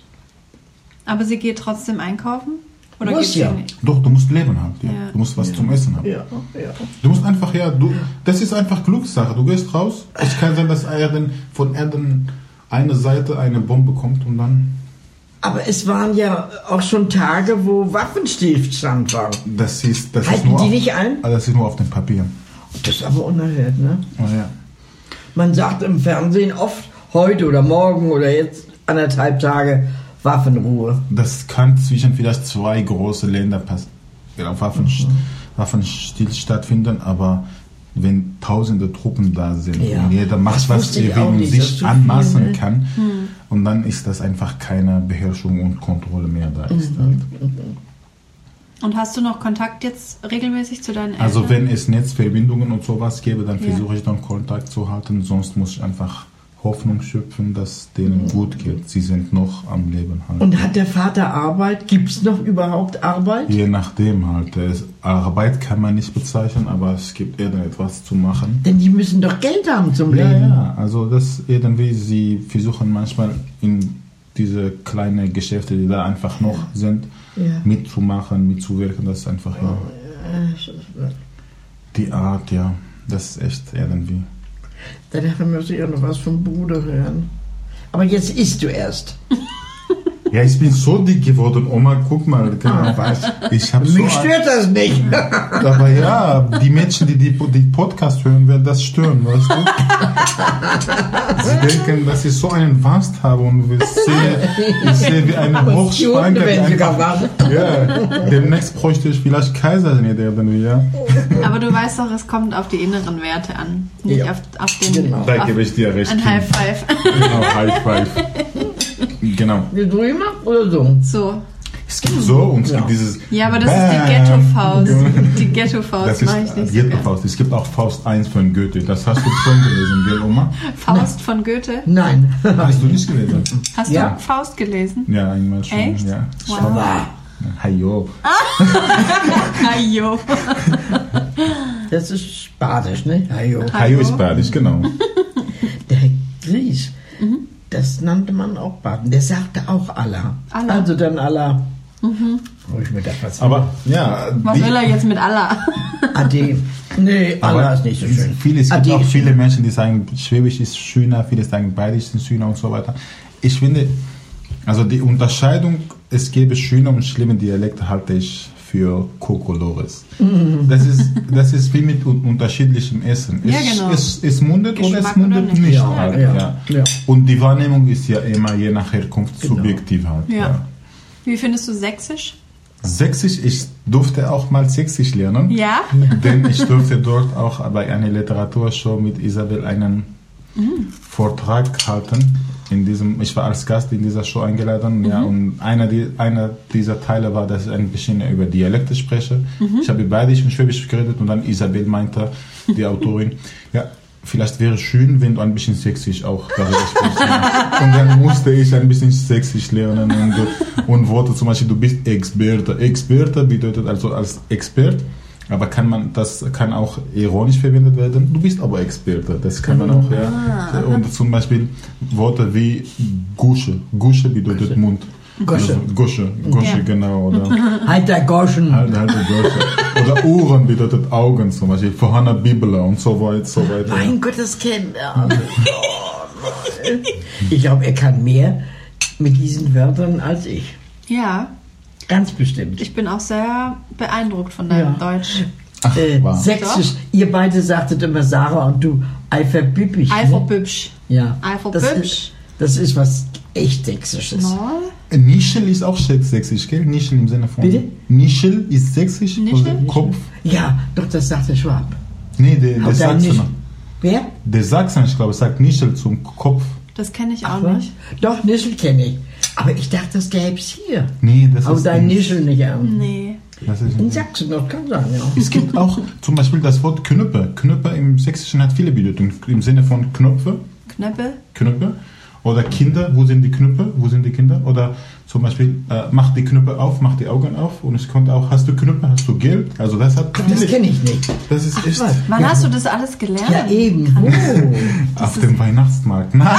Aber sie geht trotzdem einkaufen? Oder Muss geht sie ja. nicht? Doch, du musst Leben haben. Ja. Ja. Du musst was zum Essen haben. Ja, ja. Du musst einfach, ja, du, das ist einfach Glückssache. Du gehst raus. Es kann sein, dass Erden, von Erden eine Seite eine Bombe kommt und dann. Aber es waren ja auch schon Tage, wo Waffenstillstand war. Das ist, das ist Halten nur die auf, nicht ein? Ah, das ist nur auf dem Papier. Das ist aber unerhört, ne? Oh, ja. Man sagt im Fernsehen oft, heute oder morgen oder jetzt anderthalb Tage Waffenruhe. Das kann zwischen vielleicht zwei große Länder passen. Ja, Waffen, Mhm. Waffenstill stattfinden, aber wenn tausende Truppen da sind Ja. und jeder macht, Das was wusste ich er will auch und nicht, das sich ist zu anmaßen viel, ne? kann, und dann ist das einfach keine Beherrschung und Kontrolle mehr da ist. Mhm. Halt. Und hast du noch Kontakt jetzt regelmäßig zu deinen Eltern? Also wenn es Netzverbindungen und sowas gäbe, dann Ja. versuche ich dann Kontakt zu halten, sonst muss ich einfach Hoffnung schöpfen, dass denen gut geht. Sie sind noch am Leben halt. Und hat der Vater Arbeit? Gibt es noch überhaupt Arbeit? Je nachdem halt. Es, Arbeit kann man nicht bezeichnen, aber es gibt irgendetwas zu machen. Denn die müssen doch Geld haben zum Ja, Leben. ja, also das irgendwie, sie versuchen manchmal in diese kleinen Geschäfte, die da einfach noch sind, Ja. mitzumachen, mitzuwirken. Das ist einfach, ja, die Art, ja, das ist echt irgendwie. Dann muss ich auch noch was vom Bruder hören. Aber jetzt isst du erst. Ja, ich bin so dick geworden, Oma, guck mal, genau, weißt, ich habe so Mich stört das nicht. aber ja, die Menschen, die die, die Podcast hören, werden das stören, weißt du? Sie denken, dass ich so einen Wast habe und ich sehe, ich sehe wie eine Hochschwanger. wenn die sogar einfach- was. Ja, demnächst bräuchte ich vielleicht Kaiserschnitt irgendwie, ja. Aber du weißt doch, es kommt auf die inneren Werte an. Nicht Ja. auf, auf den. Genau. Da auf gebe ich dir recht. ein High Five. Genau, High Five. Genau. Wie drüben oder so? So. Es gibt so und es Ja. gibt dieses... Ja, aber das Bam. ist die Ghetto-Faust. Die Ghetto-Faust Das mache ich ist nicht so Ghetto-Faust. Es gibt auch Faust eins von Goethe. Das hast du schon gelesen, gell, Oma? gern. Faust von Goethe. Nein. Hast du nicht gelesen? Hast Ja. du Faust gelesen? Ja, einmal schon. Echt? Ja. Wow. Aber Hajo. Ajo. das ist badisch, ne? Hajo. Hajo ist badisch, genau. Der Gries, das nannte man auch Baden. Der sagte auch Allah. Allah. Also dann Allah. Wo ich mir dachte, was Aber ja, Was die- will er jetzt mit Allah? Ade. Nee, aber Allah ist nicht so schön. Viele, es gibt Ade auch ist viele schön. Menschen, die sagen, Schwäbisch ist schöner, viele sagen, Bayerisch ist schöner und so weiter. Ich finde, also die Unterscheidung, es gäbe schöne und schlimme Dialekte, halte ich für Kokolores. Das ist, das ist wie mit un unterschiedlichem Essen. Ja, es, genau. es, es mundet oder Geschmack es mundet oder nicht. nicht. Ja, halt, ja, ja. ja. Und die Wahrnehmung ist ja immer je nach Herkunft Genau. subjektiv halt. Ja. Ja. Wie findest du Sächsisch? Sächsisch, ich durfte auch mal Sächsisch lernen. Ja? Denn ich durfte dort auch bei einer Literaturshow mit Isabel einen Vortrag halten. In diesem, ich war als Gast in dieser Show eingeladen, ja, und einer, die, einer dieser Teile war, dass ich ein bisschen über Dialekte spreche. Ich habe Bayerisch und Schwäbisch geredet und dann Isabel meinte, die Autorin, ja, vielleicht wäre es schön, wenn du ein bisschen Sächsisch auch darüber sprichst. Ja. Und dann musste ich ein bisschen Sächsisch lernen und, und Worte zum Beispiel, du bist Experte. Experte bedeutet also als Expert, aber kann man, das kann auch ironisch verwendet werden. Du bist aber Experte, das kann man auch, ja. Und zum Beispiel Worte wie Gusche. Gusche bedeutet Gusche. Mund. Gusche. Also Gusche, Gusche, Ja. genau. Oder Halt der Goschen. halt, halt Gusche. Oder Ohren bedeutet Augen zum Beispiel. Vorhanna Bibel und so weiter, so weiter. Mein Gott, das kennt er. Ich glaube, er kann mehr mit diesen Wörtern als ich. Ja. Ganz bestimmt. Ich bin auch sehr beeindruckt von deinem Ja. Deutsch. Ach, Äh, wow. Sächsisch. Ihr beide sagtet immer Sarah und du Eiferbübig. Ne? Eifelbübsch. Ja. Eifelbübsch. Das ist, das ist was echt Sächsisches. No. Nischel ist auch sächsisch, gell? Nischel im Sinne von... Bitte? Nischel ist sächsisch? Nischel? Oder Kopf? Ja, doch, das sagt der Schwab. Nee, der, der Habt ihr Sachsen. nicht- Wer? Der Sachsen, ich glaube, sagt Nischel zum Kopf. Das kenne ich auch Was? nicht. Doch, Nischel kenne ich. Aber ich dachte, das gäb's hier. Nee, das Aber ist... dein in- Nischel nicht an. Nee. Das ist In Sachsen, das kann sein, ja. es gibt auch zum Beispiel das Wort Knüppe. Knüppe im Sächsischen hat viele Bedeutungen. Im Sinne von Knöpfe, Knöppel. Knüppe. Oder Kinder, wo sind die Knüppe? Wo sind die Kinder? Oder zum Beispiel, äh, mach die Knüppe auf, mach die Augen auf. Und ich konnte auch, hast du Knüppe, hast du Geld? Also das hat Das kenne ich nicht. Das ist echt was? Wann Ja. hast du das alles gelernt? Ja, eben. Wo? auf dem Weihnachtsmarkt. Nein.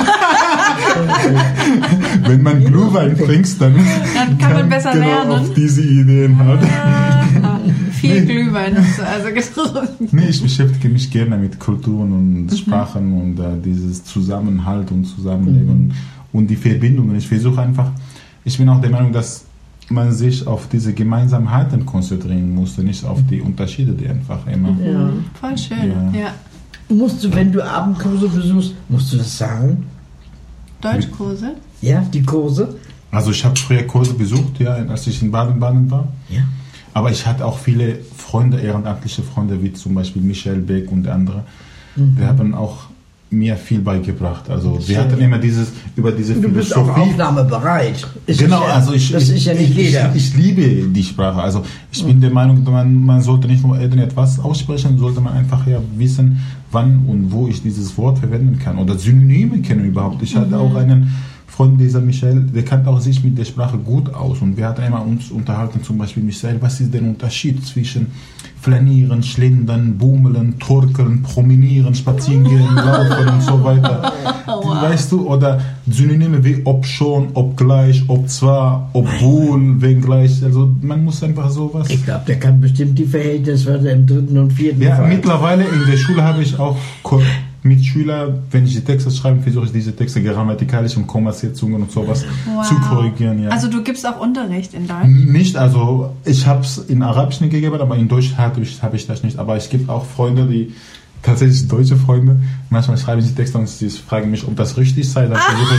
Wenn man Glühwein trinkt, dann, Dann kann man besser genau lernen. auf diese Ideen hat. Ah, viel Glühwein hast du also getrunken. Nee, ich beschäftige mich gerne mit Kulturen und Sprachen und äh, dieses Zusammenhalt und Zusammenleben und die Verbindungen. Ich versuche einfach, ich bin auch der Meinung, dass man sich auf diese Gemeinsamkeiten konzentrieren muss, nicht auf die Unterschiede, die einfach immer... Ja. Voll schön. Ja. Ja. Musst du, wenn du Abendkurse besuchst, musst du das sagen? Deutschkurse? Ja, die Kurse? Also ich habe früher Kurse besucht, ja, als ich in Baden-Baden war. Ja. Aber ich hatte auch viele Freunde, ehrenamtliche Freunde, wie zum Beispiel Michael Beck und andere. Die haben auch mir viel beigebracht. Also wir Schön. hatten immer dieses, über diese Du bist auch Philosophie. aufnahmebereit. Ist Genau, das ja, also ich, das ich, ist ja nicht ich, jeder. Ich, ich liebe die Sprache. Also ich bin der Meinung, man, man sollte nicht nur irgendetwas aussprechen, sollte man einfach ja wissen, wann und wo ich dieses Wort verwenden kann. Oder Synonyme kennen überhaupt. Ich hatte auch einen Freund, dieser Michael, der kannte auch sich mit der Sprache gut aus. Und wir hatten immer uns unterhalten, zum Beispiel Michael, was ist der Unterschied zwischen Flanieren, Schlendern, Bummeln, Torkeln, Promenieren, Spazierengehen, Laufen und so weiter. Wow. Weißt du, oder Synonyme wie ob schon, ob gleich, ob zwar, obwohl, wenngleich. Also man muss einfach sowas. Ich glaube, der kann bestimmt die Verhältniswörter im dritten und vierten Ja, Fall. mittlerweile in der Schule habe ich auch Ko- Mitschüler, wenn ich die Texte schreibe, versuche ich diese Texte grammatikalisch und Kommasetzungen und sowas Wow. zu korrigieren. Ja. Also du gibst auch Unterricht in Deutsch? Nicht, also ich habe es in Arabisch nicht gegeben, aber in Deutsch habe ich, hab ich das nicht. Aber es gibt auch Freunde, die tatsächlich deutsche Freunde, manchmal schreiben sie Texte und sie fragen mich, ob das richtig sei. Dann versuche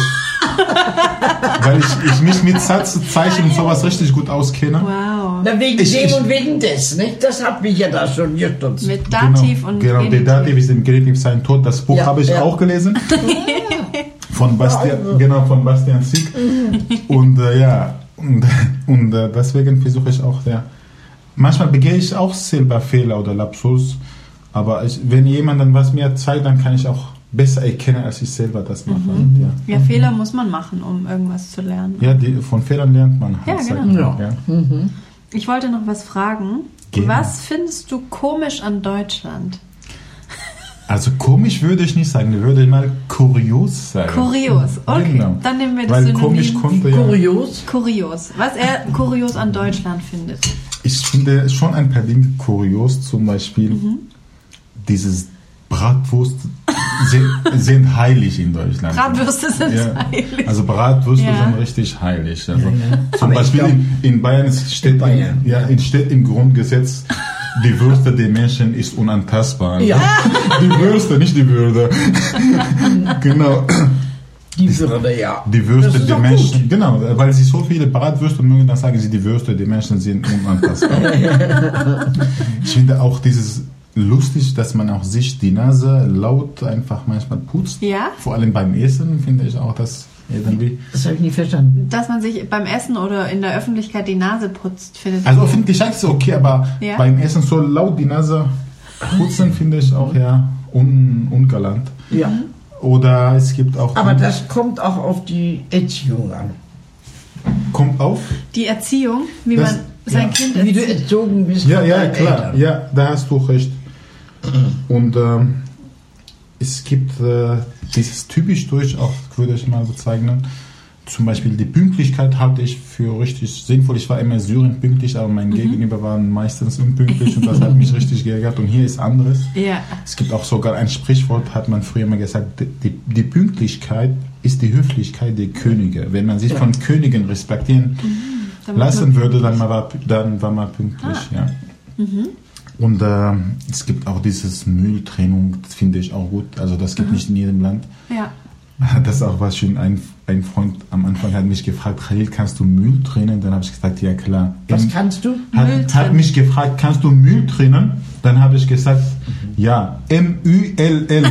ich, weil ich, ich mich mit Satzzeichen und sowas richtig gut auskenne. Wow. Na, wegen Ich- dem ich- und wegen des, nicht? Das hat mich ja da schon gestutzt. Mit Dativ genau, und genau, der Genitiv. Dativ ist im Genitiv sein Tod. Das Buch Ja, habe ich ja. auch gelesen. Von Bastian, Ja, also. genau, von Bastian Sieg. Und äh, ja, Und, und äh, deswegen versuche ich auch, ja, manchmal begehe ich auch selber Fehler oder Lapsus, aber ich, wenn jemand dann was mir zeigt, dann kann ich auch besser erkennen, als ich selber das mache. Mhm. Ja. Ja, Fehler muss man machen, um irgendwas zu lernen. Ja, die, von Fehlern lernt man halt. Ja, sagt genau. man, ja. Mhm. Ich wollte noch was fragen. Gerne. Was findest du komisch an Deutschland? Also komisch würde ich nicht sagen, ich würde mal kurios sagen. Kurios, okay. Genau. Dann nehmen wir das Weil Synonym. komisch konnte ja... Kurios. Kurios. Was er kurios an Deutschland findet. Ich finde schon ein paar Dinge kurios, zum Beispiel Mhm. dieses Bratwurst sind, sind heilig in Deutschland. Bratwürste sind ja. heilig. Also Bratwürste Ja. sind richtig heilig. Also Ja, ja. Zum Aber Beispiel ich glaub, in, in Bayern steht, in Bayern, im, ja, ja. in- steht im Grundgesetz, die Würde der Menschen ist unantastbar. Ja. Die Würste, nicht die Würde. Genau. Die Würde, ja. Die Das Würste ist der doch Menschen, genau, weil sie so viele Bratwürste mögen, dann sagen sie, die Würste der Menschen sind unantastbar. Ich finde auch dieses lustig, dass man auch sich die Nase laut einfach manchmal putzt. Ja? Vor allem beim Essen finde ich auch das irgendwie. Das habe ich nie verstanden. Dass man sich beim Essen oder in der Öffentlichkeit die Nase putzt, findet Also Öffentlichkeit ist okay, aber Ja? beim Essen so laut die Nase putzen finde ich auch ja un, ungalant. Ja. Oder es gibt auch... Aber das kommt auch auf die Erziehung an. kommt auf. die Erziehung, wie Das- man sein ja. Kind Wie du erzieht. erzogen bist Ja, von ja, deinen klar. Eltern. Ja, da hast du recht. Und ähm, es gibt äh, dieses typisch Deutsch auch, würde ich mal bezeichnen. Zum Beispiel die Pünktlichkeit halte ich für richtig sinnvoll. Ich war immer in Syrien pünktlich, aber mein Gegenüber waren meistens unpünktlich und das hat mich richtig geärgert. Und hier ist anderes. Ja. Es gibt auch sogar ein Sprichwort, hat man früher mal gesagt, die, die Pünktlichkeit ist die Höflichkeit der Könige. Wenn man sich von Königen respektieren Dann wird lassen man würde, pünktlich. dann war, dann war man pünktlich. Ah. Ja. Und äh, es gibt auch dieses Mülltrennung, das finde ich auch gut. Also das gibt nicht in jedem Land. Ja. Das ist auch was schön. Ein, ein Freund am Anfang hat mich gefragt, Khalil, kannst du Müll trennen? Dann habe ich gesagt, ja klar. Was Ähm, kannst du? Müll hat, hat trennen. mich gefragt, kannst du Müll trennen? Dann habe ich gesagt, ja, M Ü L L.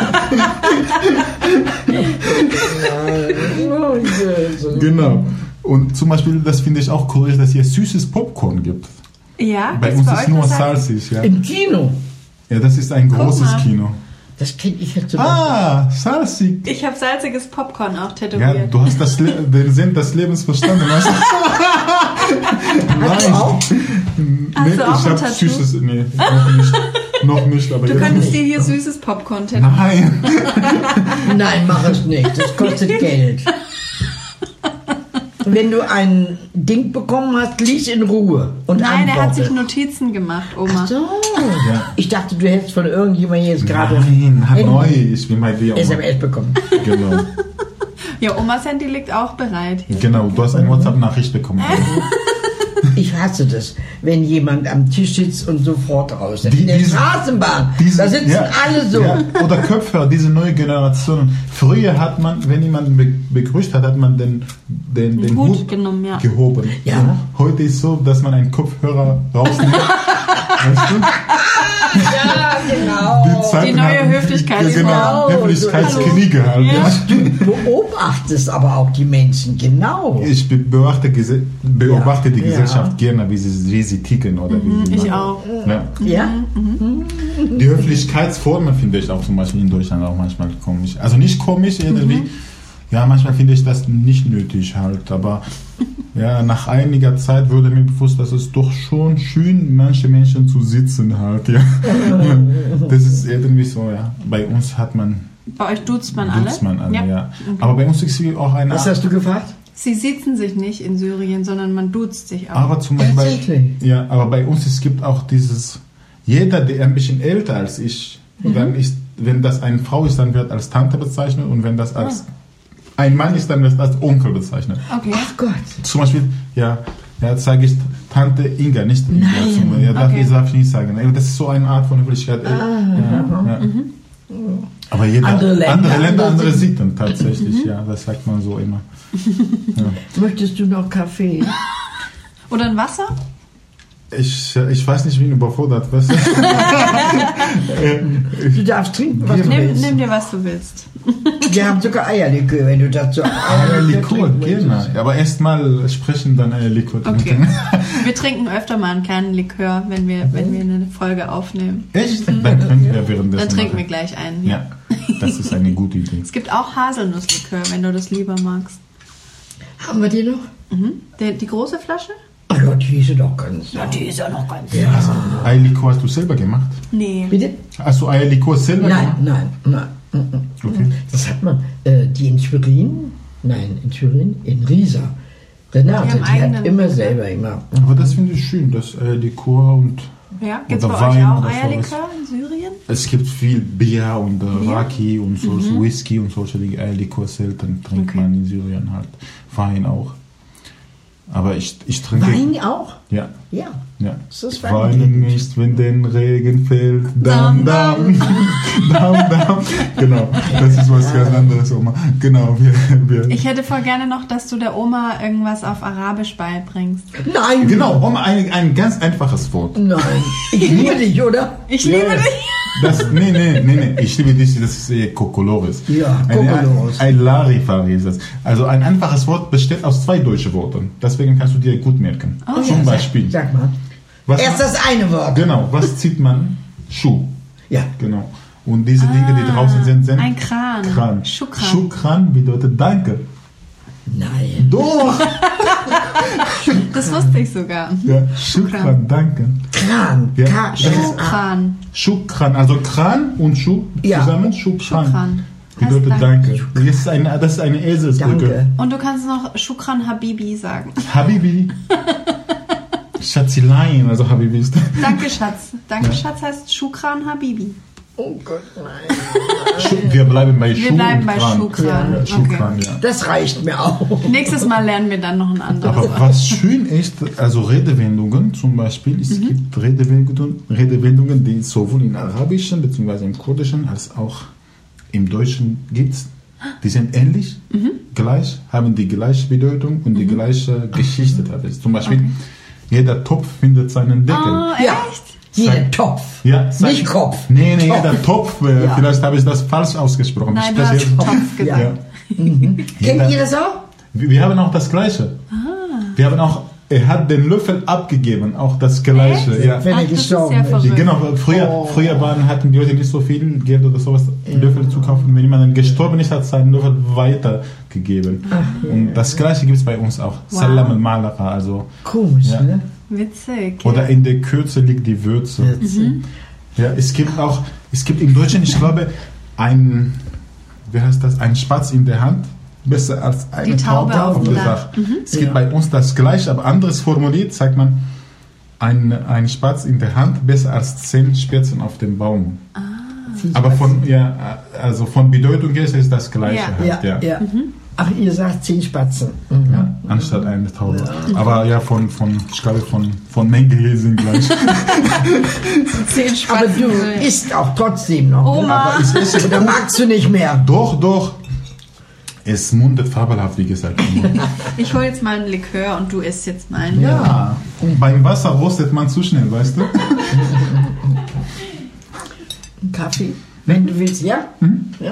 Genau. Und zum Beispiel, das finde ich auch kurios, dass hier süßes Popcorn gibt. Ja, Bei gibt's uns euch ist nur das? salzig. Ja, Im Kino. ja das ist ein Guck großes mal. Kino. Das kenne ich jetzt so. Ah, salzig. Ich habe salziges Popcorn auch Ja, tätowiert. du hast das Le den Sinn des Lebens verstanden. Weißt du? Hast du auch? Hast nee, du auch ich ein habe Tattoo? süßes, nee, noch nicht, noch nicht, aber Du jetzt könntest nicht. dir hier süßes Popcorn tätowieren. Nein. Nein, mach es nicht. Das kostet Geld. Wenn du ein Ding bekommen hast, lies in Ruhe und Nein, er hat antworte. sich Notizen gemacht, Oma. Ach so. Ja. Ich dachte, du hättest von irgendjemandem jetzt gerade Nein, Hanoi, ich bin bei dir. S M S bekommen. Genau. Ja, Omas Handy liegt auch bereit hier. Genau, du hast eine WhatsApp-Nachricht bekommen. Ich hasse das, wenn jemand am Tisch sitzt und sofort raus. Die- In der diese- Straßenbahn, Diese- da sitzen ja, alle so. Ja, oder Kopfhörer, diese neue Generation. Früher hat man, wenn jemand be begrüßt hat, hat man den, den, den Hut Hut genommen, ja. gehoben. Ja. Und heute ist so, dass man einen Kopfhörer rausnimmt. Weißt du? Ja, genau. Zeiten Die neue haben- Höflichkeit Ja, ist genau. wow. Höflichkeitsknie gehalten. Ja. Du beobachtest aber auch die Menschen, genau. Ich be beobachte, gese- beobachte Ja. die Ja. Gesellschaft gerne, wie sie, wie sie ticken oder wie sie Ich machen. auch. Ja. Ja? Die Höflichkeitsformen finde ich auch zum Beispiel in Deutschland auch manchmal komisch. Also nicht komisch irgendwie. Ja, manchmal finde ich das nicht nötig halt. Aber ja, nach einiger Zeit wurde mir bewusst, dass es doch schon schön, manche Menschen zu sitzen halt. Ja. Das ist irgendwie so, ja. Bei uns hat man, Bei euch duzt man alle? duzt man alle, ja. Ja. Aber bei uns ist auch eine Was hast du gefragt? Sie sitzen sich nicht in Syrien, sondern man duzt sich auch. Aber zum Beispiel, Tatsächlich? bei, ja, aber bei uns es gibt auch dieses, jeder, der ein bisschen älter als ich, dann ist, wenn das eine Frau ist, dann wird als Tante bezeichnet und wenn das als ein Mann ist, dann wird das als Onkel bezeichnet. Okay. Ach Gott. Zum Beispiel, ja, ja sage ich Tante Inga, nicht Inga. Nein. Zum, ja, darf, Okay. ich darf ich nicht sagen. Das ist so eine Art von Höflichkeit. Ah. Ja, ja. Aber jeder, Andere Länder, andere Länder, andere andere Sitten. Sitten tatsächlich, ja, das sagt man so immer. Ja. Möchtest du noch Kaffee? Oder ein Wasser? Ich, ich weiß nicht, wie ihn überfordert. Was? Du darfst trinken, was du Nimm, willst. nimm dir, was du willst. Wir haben sogar Eierlikör, wenn du dazu Eierlikör, genau. Aber erstmal sprechen, dann Eierlikör trinken. Okay. Wir trinken öfter mal einen kleinen Likör, wenn wir, wenn wir eine Folge aufnehmen. Echt? Dann trinken wir währenddessen. Dann trinken wir machen. gleich einen. Ja, das ist eine gute Idee. Es gibt auch Haselnusslikör, wenn du das lieber magst. Haben wir die noch? Mhm. Die, die große Flasche? Ach ja, die ist ja doch ganz. Ja, die ist ja noch ganz. Ja. Eierlikör hast du selber gemacht? Nee. Bitte? Hast du Eierlikör selber Nein, gemacht? nein, nein. nein. Okay. Das hat man, äh, die in Schwerin, nein, in Schwerin, in Riesa. Renate, Die haben die, hat eigenen, immer ne? selber immer. Aber das finde ich schön, das Eierlikör und Ja, gibt es oder bei euch Wein auch oder sowas. Eierlikör in Syrien? Es gibt viel Bier und äh, Bier? Raki und so, Mhm. Whisky und solche Dinge. Eierlikör selten trinkt Okay. man in Syrien halt. Wein auch. Aber ich, ich trinke... Wein auch? Ja. Ja. Ja. Ist das Wein? Weinen nicht, wenn den Regen fällt. Dam, dam. Dam, dam. Genau, das ist was ganz anderes, Oma. Genau, wir, wir Ich hätte voll gerne noch, dass du der Oma irgendwas auf Arabisch beibringst. Nein. Genau, Oma, ein, ein ganz einfaches Wort. Nein. Ich liebe dich, oder? Ich liebe Ja, dich. Das, nee, nee, nee, nee, ich liebe dich, das ist eher Kokolores. Ja, Ein- Kokolores. Ein, ein Larifari ist das. Also ein einfaches Wort besteht aus zwei deutschen Worten. Deswegen kannst du dir gut merken. Oh, Zum ja, Beispiel. Sag mal. Was Erst man- das eine Wort. Genau, was zieht man? Schuh. Ja. Genau. Und diese Dinge, die draußen sind, sind ein Kran. Kran. Schukran. Schukran bedeutet Danke. Nein. Doch! Das wusste ich sogar. Ja, Schukran, danke. Kran. Ja. K Das ist- Schukran. Schukran, also Kran und Schuh Ja. zusammen. Schukran. Schukran. Bedeutet Heißt Danke. Das ist eine, das ist eine Eselsbrücke. Danke. Und du kannst noch Shukran Habibi sagen. Habibi. Schatzilein, also Habibi ist. Danke, Schatz. Danke, Schatz heißt Shukran Habibi. Oh Gott, nein. Schu- Wir bleiben bei Schuh Wir bleiben und bei Kran. Schukran. Ja, Schukran, Okay. ja. Das reicht mir auch. Nächstes Mal lernen wir dann noch ein anderes Aber Wort. was schön ist, also Redewendungen zum Beispiel, es gibt Redewendungen, Redewendungen, die sowohl im Arabischen bzw. im Kurdischen als auch im Deutschen gibt. Die sind ähnlich, gleich, haben die gleiche Bedeutung und die gleiche Geschichte teilweise. Zum Beispiel, jeder Topf findet seinen Deckel. Oh, Ja. echt? Jeder Sein- Topf. Ja, sein- Nicht Kopf. Nee, nee, Topf. jeder Topf. Äh, Ja. Vielleicht habe ich das falsch ausgesprochen. Nein, Ich du spreche hast jetzt- Topf gesagt. Ja. Kennt Jeder- ihr das auch? Wir wir haben auch das Gleiche. Wir haben auch, er hat den Löffel abgegeben, auch das Gleiche. Echt? Ja. Wenn Ach, er das ist gestorben ja ist. verrückt. Genau, früher, Oh. früher waren, hatten die Leute nicht so viel Geld oder sowas, Löffel zu kaufen. Wenn jemand dann gestorben ist, hat seinen Löffel weitergegeben. Und das Gleiche gibt es bei uns auch. Wow. Salam al-Malaka, also. Komisch, Ja. ne? Witzig. Oder in der Kürze liegt die Würze. Mhm. Ja, es gibt auch, es gibt im Deutschen, ich glaube, ein, wie heißt das, ein Spatz in der Hand, besser als eine Die Taube Taube auf auf dem der Dach. Dach. Es gibt bei uns das Gleiche, aber anderes formuliert, sagt man, ein, ein Spatz in der Hand, besser als zehn Spitzen auf dem Baum. Aber von, ja, also von Bedeutung her ist es das Gleiche. Ja. Halt, Ja, ja. ja. Ach, ihr sagt zehn Spatzen. Mhm. Ja, anstatt eine Taube. Aber ja, von, von, ich glaube, von, von Menge her sind gleich. Zehn Aber Spatzen. du isst auch trotzdem noch. Oma. Ne? Aber ich esse Oder magst du nicht mehr? Doch, doch. Es mundet fabelhaft, wie gesagt. Ich hole jetzt mal einen Likör und du isst jetzt meinen. Ja. Und beim Wasser rostet man zu schnell, weißt du? Kaffee, wenn du willst, ja? Mhm. Ja.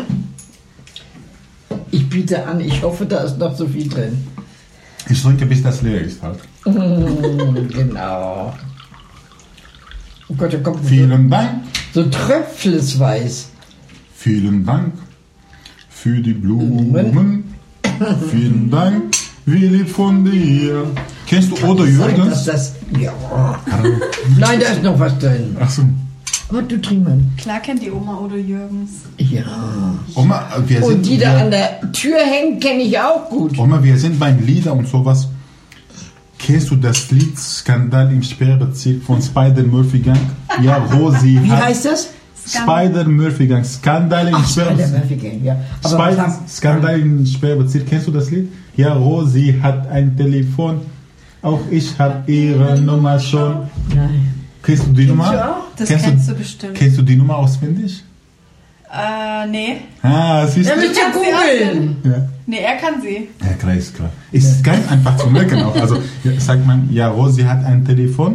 Ich biete an, ich hoffe, da ist noch so viel drin. Ich trinke, bis das leer ist halt. Mm, genau. Oh Gott, da kommt so, Vielen Dank. so tröpfelsweiß. Vielen Dank für die Blumen. Vielen Dank, wie lieb von dir. Kennst du Odo Sag, dass Jürgens? das, ja. Nein, da ist noch was drin. Ach so. Aber du trink mal. Klar kennt die Oma Odo Jürgens. Ja. Oma, wir sind, Und die da wir, an der Tür hängt, kenne ich auch gut. Oma, wir sind beim Lieder und sowas. Kennst du das Lied Skandal im Sperrbezirk von Spider-Murphy Gang? Ja, Rosi Wie hat... heißt das? Spider-Murphy Gang. Skandal im Ach, Sperrbezirk. Spider-Murphy Gang, ja. Aber was Spider haben- Skandal im Sperrbezirk. Kennst du das Lied? Ja, Rosi hat ein Telefon. Auch ich habe ihre Nummer schon. Nein. Kennst du die Nummer? du auch? Das kennst du bestimmt. Kennst du die Nummer auswendig? Äh, nee. Ah, siehst Ja, du? müsst ihr googeln. Ja. Nee, er kann sie. Ja, klar, ist klar. Ist ganz einfach zu merken auch. Also ja, sagt man, ja, Rosi hat ein Telefon.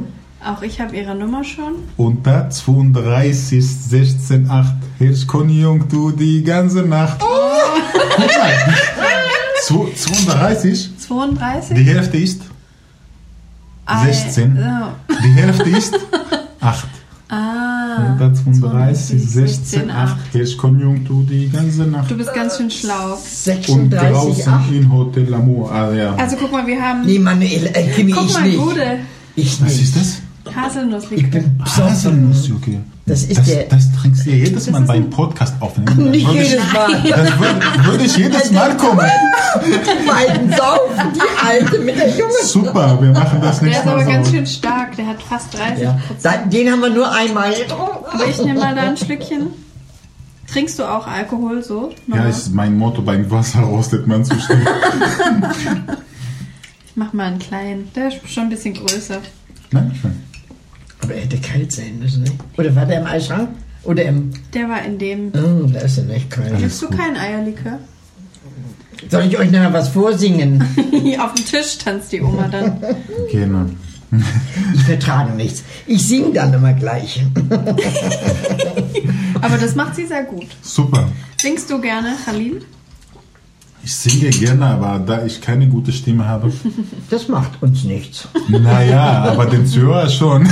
Auch ich habe ihre Nummer schon. Unter zweiunddreißig sechzehn acht Hirschkonjunktur die ganze Nacht. Oh. zweiunddreißig? zweiunddreißig? Die Hälfte ist sechzehn. Oh. Die Hälfte ist acht. Ah. hundertzweiunddreißig, sechzehn, acht. Hirschkonjunktur die ganze Nacht. Du bist ganz schön schlau. Und sechsunddreißig, draußen acht. in Hotel Amour. Ah, ja. Also guck mal, wir haben... Nee, Manuel, äh, Kimi, guck ich mal, nicht. Gude. Ich Was nicht. ist das? Ich Haselnusslikör. bin Haselnuss, okay. Das ist das, der- das trinkst du jedes Das Mal ist beim ein- Podcast aufnehmen. Nicht Würde ich- jedes Mal. Das würde, würde ich jedes Mal kommen. Die beiden saufen, die Alte mit der Junge. Super, wir machen das Der nächste ist aber Mal ganz so. schön stark. Der hat fast dreißig Ja. Prozent. Da, den haben wir nur einmal getrunken. Aber ich nehme mal da ein Schlückchen. Trinkst du auch Alkohol so? Ja, ist mein Motto, beim Wasser rostet man zu schnell. Ich mach mal einen kleinen. Der ist schon ein bisschen größer. Nein, schön. Aber er hätte kalt sein müssen, ne? Oder war der im Eisschrank? Oder im... Der war in dem... Oh, da ist er nicht kalt. Willst du gut. keinen Eierlikör? Soll ich euch noch mal was vorsingen? Auf dem Tisch tanzt die Oma dann. Genau. Ich vertrage nichts. Ich singe dann immer gleich. Aber das macht sie sehr gut. Super. Singst du gerne, Khalil? Ich singe gerne, aber da ich keine gute Stimme habe, Das macht uns nichts. naja, aber den Zuhörer schon.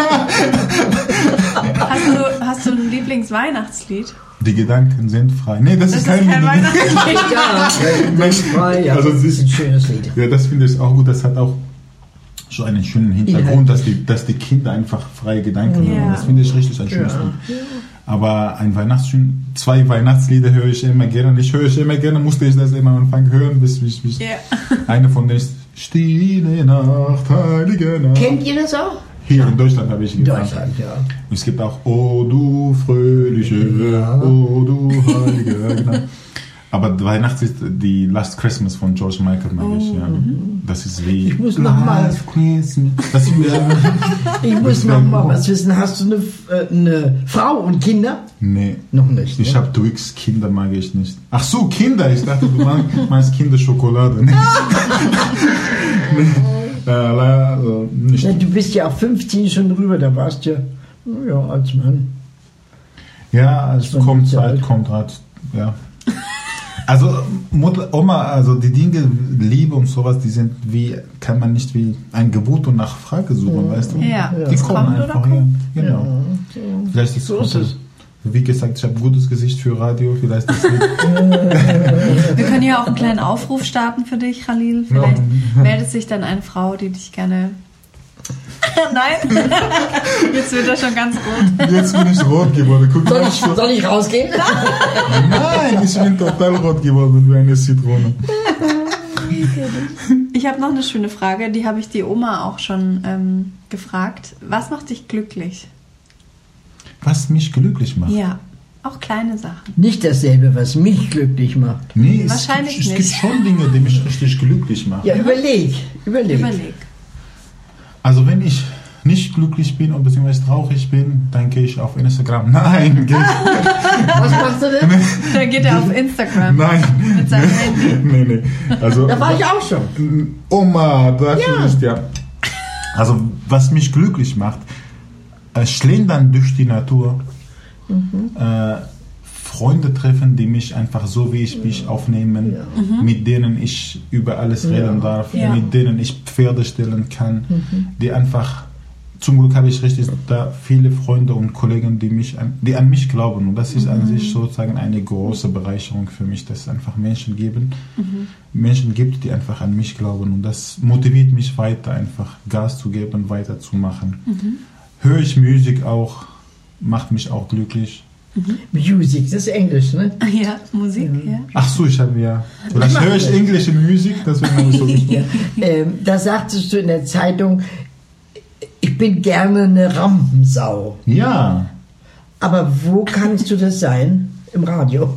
Hast du, hast du ein Lieblingsweihnachtslied? Die Gedanken sind frei. Nee, das, Das ist ist kein, kein Weihnachtslied. Ja, frei, ja, Also das ist sie- ein schönes Lied. Ja, das finde ich auch gut. Das hat auch so einen schönen Hintergrund, dass die, dass die Kinder einfach freie Gedanken Ja. haben. Das finde ich richtig ein schönes Ja. Lied. Aber ein Weihnachtslied, zwei Weihnachtslieder höre ich immer gerne. Ich höre ich immer gerne, musste ich das immer am Anfang hören, bis ich, bis Ja. eine von denen ist Stille Nacht, heilige Nacht. Kennt ihr das auch? Hier in Deutschland habe ich In gekannt. Deutschland, ja. Und es gibt auch O du fröhliche, Ja. O du heilige. Genau. Aber Weihnachtslied, die Last Christmas von George Michael mag ich, ja. Das ist wie Ich muss noch mal- Last Christmas. Das ist ja, Ich muss noch mal was wissen. Hast du eine, äh, eine Frau und Kinder? nee. Noch nicht. Ich Ne? habe Twix, Kinder mag ich nicht. Ach so, Kinder. Ich dachte, du meinst, meinst Kinderschokolade. Nee. Nee. Ja, la- also nicht. Ja, du bist ja auf fünfzehn schon drüber. Da warst du ja, ja als Mann. Ja, es Schon kommt sehr Zeit, alt. kommt Rat. Ja. Also Mutter, Oma, also die Dinge, Liebe und sowas, die sind wie, kann man nicht wie ein Gebot und Nachfrage suchen, weißt du? Ja, Die es kommen kommt oder einfach her. kommt. Genau. Ja. Vielleicht ist So ist es. Wie gesagt, ich habe gutes Gesicht für Radio, vielleicht ist es Wir können ja auch einen kleinen Aufruf starten für dich, Khalil. Vielleicht meldet sich dann eine Frau, die dich gerne... Nein? Jetzt wird er schon ganz rot. Jetzt bin ich rot geworden. Guck Soll mal. ich, soll ich rausgehen? Nein, ich bin total rot geworden wie eine Zitrone. Ich habe noch eine schöne Frage, die habe ich die Oma auch schon ähm, gefragt. Was macht dich glücklich? Was mich glücklich macht. Ja, auch kleine Sachen. Nicht dasselbe, was mich glücklich macht. Nee, es, Wahrscheinlich gibt, es gibt nicht. schon Dinge, die mich richtig glücklich machen. Ja, überleg. Überleg. Überleg. Also wenn ich nicht glücklich bin und beziehungsweise traurig bin, dann gehe ich auf Instagram. Nein, geh, Was machst du denn? Da geht er auf Instagram nein. mit seinem Handy. Nee, nee. Also, Da war ich auch schon. Oma, das Ja. ist ja. Also was mich glücklich macht, äh, schlendern durch die Natur, äh, Freunde treffen, die mich einfach so wie ich mich aufnehmen, mit denen ich über alles reden darf, Ja. mit denen ich Pferde stellen kann, die einfach, zum Glück habe ich richtig da viele Freunde und Kollegen, die mich an, die an mich glauben, und das ist an sich sozusagen eine große Bereicherung für mich, dass es einfach Menschen geben, Menschen gibt, die einfach an mich glauben, und das motiviert mich weiter, einfach Gas zu geben, weiterzumachen. Höre ich Musik auch, macht mich auch glücklich. Music, das ist Englisch, ne? Ja, Musik, ja. Ach so, ich habe ja. Vielleicht höre ich englische Musik, deswegen habe ich so gesprochen. Ähm, da sagtest du in der Zeitung, ich bin gerne eine Rampensau. Ja. Aber wo kannst du das sein? Im Radio.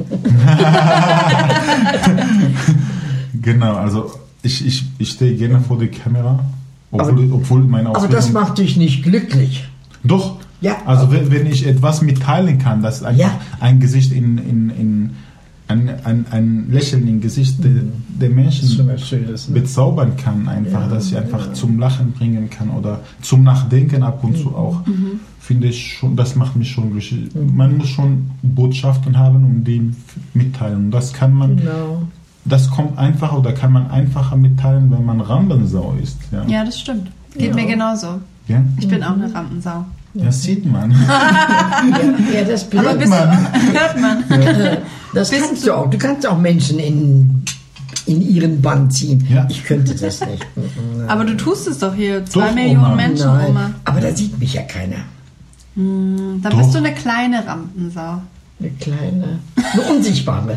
Genau, also ich, ich, ich stehe gerne vor der Kamera, obwohl, Aber- obwohl meine Aber Ausbildung... das macht dich nicht glücklich. Doch. Ja. Also wenn, wenn ich etwas mitteilen kann, dass einfach Ja. ein Gesicht in, in, in ein, ein, ein Lächeln im Gesicht der, der Menschen Das ist schon was Schönes, ne? bezaubern kann, einfach, Ja, dass sie einfach ja. zum Lachen bringen kann oder zum Nachdenken ab und zu auch. Finde ich schon, das macht mich schon glücklich. Man muss schon Botschaften haben und die mitteilen. Und das kann man, Genau. das kommt einfacher oder kann man einfacher mitteilen, wenn man Rampensau ist. Ja, Ja, das stimmt. Geht Ja. mir genauso. ja? Ich bin auch eine Rampensau. Das sieht man. Ja, ja, das Aber bin bist man. du, hört man. Das Bist kannst du- du auch. Du kannst auch Menschen in, in ihren Bann ziehen. Ja. Ich könnte das nicht. Aber du tust es doch hier. Zwei Doch, Millionen Oma. Menschen, Nein. Oma. Aber da sieht mich ja keiner. Dann Doch. bist du eine kleine Rampensau. Eine kleine, eine unsichtbare.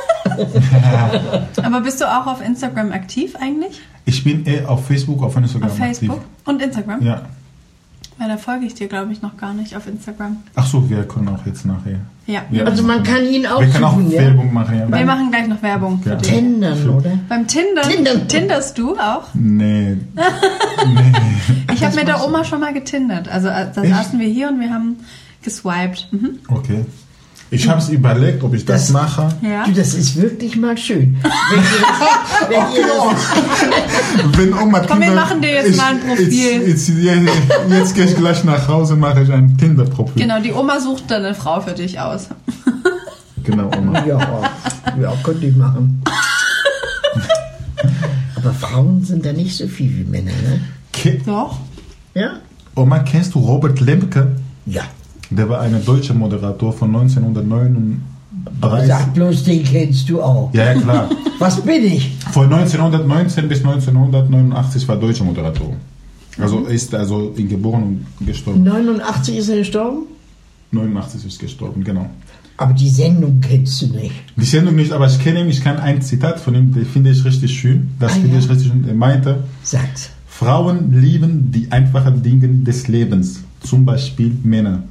Aber bist du auch auf Instagram aktiv eigentlich? Ich bin eher auf Facebook, auf Instagram Auf Facebook aktiv. und Instagram? Ja. Weil da folge ich dir, glaube ich, noch gar nicht auf Instagram. Ach so, wir können auch jetzt nachher. Ja. Ja. Also man kann ihn auch Wir können auch suchen, ja. Werbung machen, ja. Wir machen gleich noch Werbung für Ja. dich. Tendern, oder? Beim Tinder. Tindern. Tinderst du auch? Nee. nee. Ich habe mit der Oma schon mal getindert. Also äh, da Echt? saßen wir hier und wir haben geswiped. Mhm. Okay. Ich habe es überlegt, ob ich das, Das- mache. Ja. Du, das ist wirklich mal schön. Wenn ihr das, wenn ihr das, Wenn Oma Komm, wir Tinder- machen dir jetzt ich, mal ein Profil. Jetzt, jetzt, jetzt, jetzt gehe ich gleich nach Hause, mache ich ein Tinder-Profil. Genau, die Oma sucht dann eine Frau für dich aus. Genau, Oma. ja, ja, könnte ich machen. Aber Frauen sind da nicht so viel wie Männer, ne? Ke Doch. Ja? Oma, kennst du Robert Lemke? Ja. Der war ein deutscher Moderator von Aber neunzehnhundertneununddreißig. sag bloß, den kennst du auch. Ja, ja, klar. Was bin ich? Von neunzehnhundertneunzehn bis neunzehnhundertneunundachtzig war deutscher Moderator. Also ist also in geboren und gestorben. neunundachtzig ist er gestorben? neunundachtzig ist gestorben, genau. Aber die Sendung kennst du nicht. Die Sendung nicht, aber ich kenne ihn, ich kann ein Zitat von ihm, das finde ich richtig schön. Das Ah, finde ja. ich richtig schön. Er meinte, Sag's. Frauen lieben die einfachen Dinge des Lebens, zum Beispiel Männer.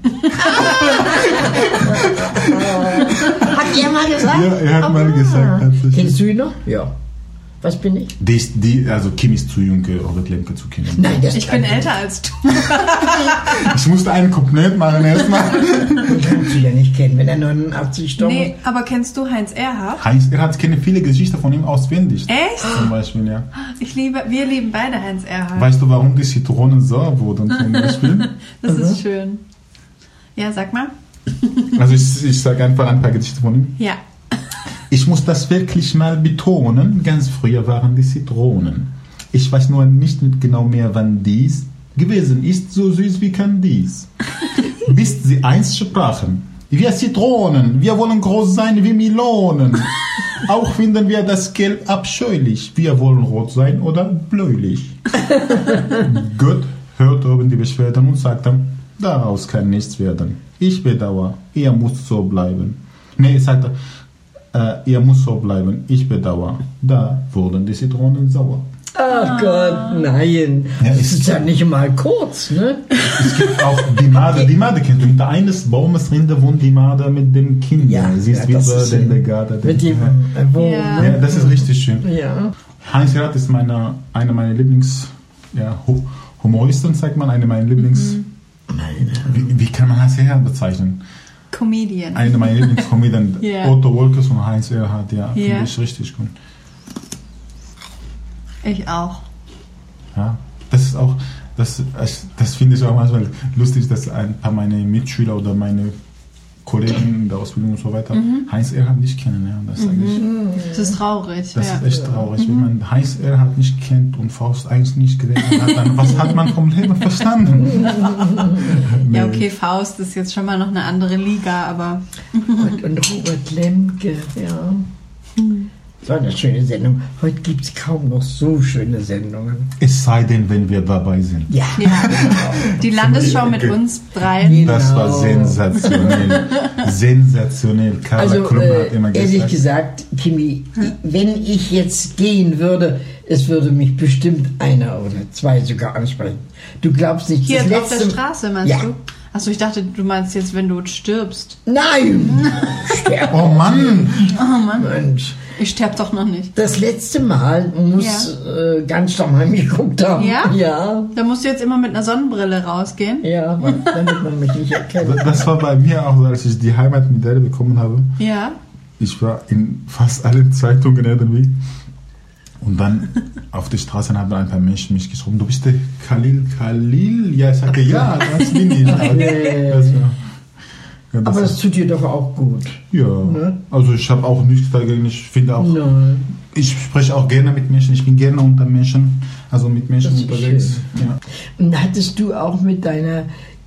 Hat er mal gesagt? Ja, er hat mal gesagt. Hat sich- Kennst du ihn noch? Ja. Was bin ich? Die, ist- die, also Kim ist zu jung, Robert Lemke zu kennen. Nein, das Ich kann bin älter als du. Ich musste einen komplett machen erstmal. Den kannst du ja nicht kennen, wenn er neunundachtzig gestorben Nee, aber kennst du Heinz Erhardt? Heinz Erhardt kenne viele Geschichten von ihm auswendig. Echt? Zum Beispiel, ja. Ich liebe, wir lieben beide Heinz Erhardt. Weißt du, warum die Zitronen sauer wurden zum Beispiel? Das ist schön. Ja, sag mal. Also ich, ich sage einfach ein paar Geschichten von ihm. Ja. Ich muss das wirklich mal betonen, ganz früher waren die Zitronen. Ich weiß nur nicht genau mehr, wann dies gewesen ist, so süß wie kann dies. Bis sie einst sprachen, wir Zitronen, wir wollen groß sein wie Melonen. Auch finden wir das Gelb abscheulich, wir wollen rot sein oder bläulich. Gott hörte oben die Beschwerden und sagte, daraus kann nichts werden. Ich bedauere, ihr müsst so bleiben. Nee, er sagte, äh, ihr müsst so bleiben, ich bedauere. Da wurden die Zitronen sauer. Ach Gott, nein. Ja, das ist- ist ja nicht mal kurz, ne? Es gibt auch die Made, die Made kennst du, hinter eines Baumes Rinde wohnt die Made mit dem Kind. Ja, Sie ist ja, wie das so ist der schön. Legade. Mit dem ja. äh, wo, Ja. Ja, das ist richtig schön. ja. Heinz Erhardt ist meine, einer meiner Lieblings, ja, Hu- Humoristen, sagt man, eine meiner Lieblings. Wie, wie kann man Heinz Erhardt bezeichnen? Comedian. Eine meiner Lieblingskomedien, Ja. Otto Wolkers und Heinz Erhardt, ja, Ja. finde ich richtig gut. Ich auch. Ja, das ist auch, das, das finde ich auch manchmal lustig, dass ein paar meiner Mitschüler oder meine Kollegen in der Ausbildung und so weiter Heinz Erhardt nicht kennen. Ja, das sage ich. Das ist traurig. Das ja. ist echt traurig. Wenn man Heinz Erhardt nicht kennt und Faust eins nicht gelesen hat, dann was hat man vom Leben verstanden? Ja, okay, Faust ist jetzt schon mal noch eine andere Liga, aber Und, und Robert Lemke, ja. So eine schöne Sendung. Heute gibt es kaum noch so schöne Sendungen. Es sei denn, wenn wir dabei sind. Ja. ja. Die Landesschau mit Okay. uns dreien. Das war Genau. sensationell. Sensationell. Carla Also Klum hat äh, immer ehrlich gesagt. gesagt, Kimi, wenn ich jetzt gehen würde, es würde mich bestimmt einer oder zwei sogar ansprechen. Du glaubst nicht, Hier das auf der letzte... Straße, meinst Ja. du? Achso, ich dachte, du meinst jetzt, wenn du stirbst. Nein! Sterb. Oh Mann! Oh Mann, Mensch. ich sterb doch noch nicht. Das letzte Mal muss äh, ganz Stammheim geguckt haben. Ja? Ja. Da musst du jetzt immer mit einer Sonnenbrille rausgehen. Ja, damit man mich nicht erkennt. Das war bei mir auch so, als ich die Heimatmedaille bekommen habe. Ja. ich war in fast allen Zeitungen irgendwie. Und dann auf der Straße haben ein paar Menschen mich geschrieben, du bist der Khalil Khalil? Ja, ich sagte, ja, das bin ich. Das war, ja, das Aber das tut dir doch auch gut. Ja, ne? Also ich habe auch nichts dagegen. Ich finde auch, Nein. ich spreche auch gerne mit Menschen. Ich bin gerne unter Menschen, also mit Menschen Das ist unterwegs. Ja. Und hattest du auch mit deiner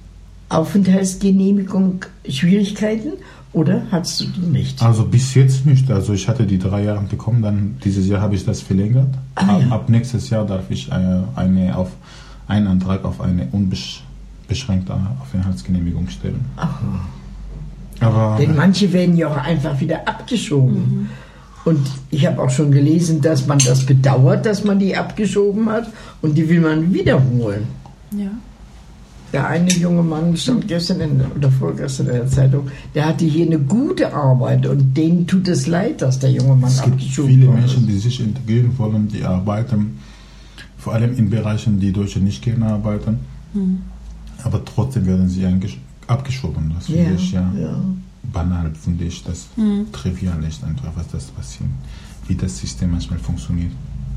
Aufenthaltsgenehmigung Schwierigkeiten oder hattest du die nicht? Also bis jetzt nicht. Also ich hatte die drei Jahre bekommen, dann dieses Jahr habe ich das verlängert. Ah, ja. ab, ab nächstes Jahr darf ich äh, eine auf, einen Antrag auf eine unbeschränkte Aufenthaltsgenehmigung stellen. Aha. Aber Denn manche werden ja auch einfach wieder abgeschoben. Mhm. Und ich habe auch schon gelesen, dass man das bedauert, dass man die abgeschoben hat und die will man wiederholen. Ja. Der eine junge Mann stand gestern in, oder vorgestern in der Zeitung, der hatte hier eine gute Arbeit und denen tut es leid, dass der junge Mann es gibt abgeschoben viele worden Menschen, ist. die sich integrieren wollen, die arbeiten, vor allem in Bereichen, die Deutsche nicht gerne arbeiten. Mhm. Aber trotzdem werden sie eingesch- abgeschoben. Das finde Ja, ich ja, ja. banal, finde ich. Das Mhm. trivial ist einfach, was das passiert, wie das System manchmal funktioniert.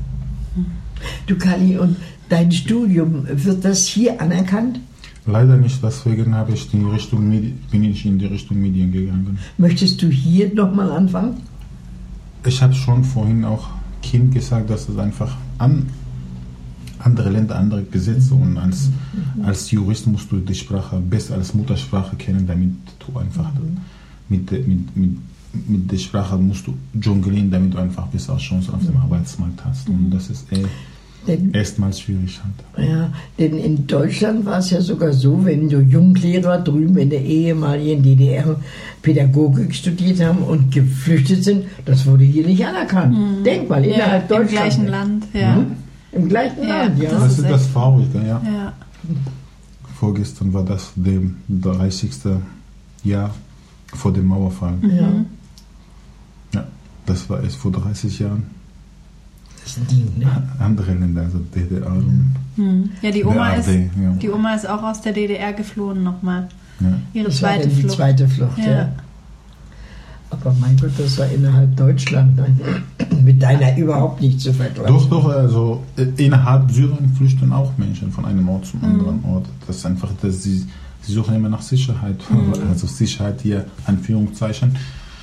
Du Kali, und dein Studium, wird das hier anerkannt? Leider nicht, deswegen habe ich die Richtung Medi- bin ich in die Richtung Medien gegangen. Möchtest du hier nochmal anfangen? Ich habe schon vorhin auch Kind gesagt, dass es einfach an andere Länder, andere Gesetze und als, als Jurist musst du die Sprache besser als Muttersprache kennen, damit du einfach mit, mit, mit, mit der Sprache musst du jonglieren, damit du einfach bessere Chancen auf dem Arbeitsmarkt hast. Und das ist eh Denn, erstmals schwierig halt. ja, denn in Deutschland war es ja sogar so, wenn du Junglehrer drüben in der ehemaligen D D R Pädagogik studiert haben und geflüchtet sind, das wurde hier nicht anerkannt. Mhm. Denk mal, Ja, innerhalb im Deutschlands. gleichen Land, ja. Mhm. Im gleichen Ja, Land, ja. das Das ist ist das echt- Traurige, ja. Ja. Vorgestern war das dem dreißigste Jahr vor dem Mauerfall. ja. Ja, das war erst vor dreißig Jahren. Das ist die, ne? Andere Länder, also D D R und Hm. Ja, die Oma, der ist, A R D, ja. die Oma ist auch aus der D D R geflohen nochmal. Ja. Ihre Das war zweite dann die Flucht. zweite Flucht, ja. Ja. Aber mein Gott, das war innerhalb Deutschland. Nein, mit deiner überhaupt nicht zu vergleichen. Doch, doch, also äh, innerhalb Syrien flüchten auch Menschen von einem Ort zum anderen Ort. Das ist einfach, dass sie, sie suchen immer nach Sicherheit. Also Sicherheit hier, Anführungszeichen.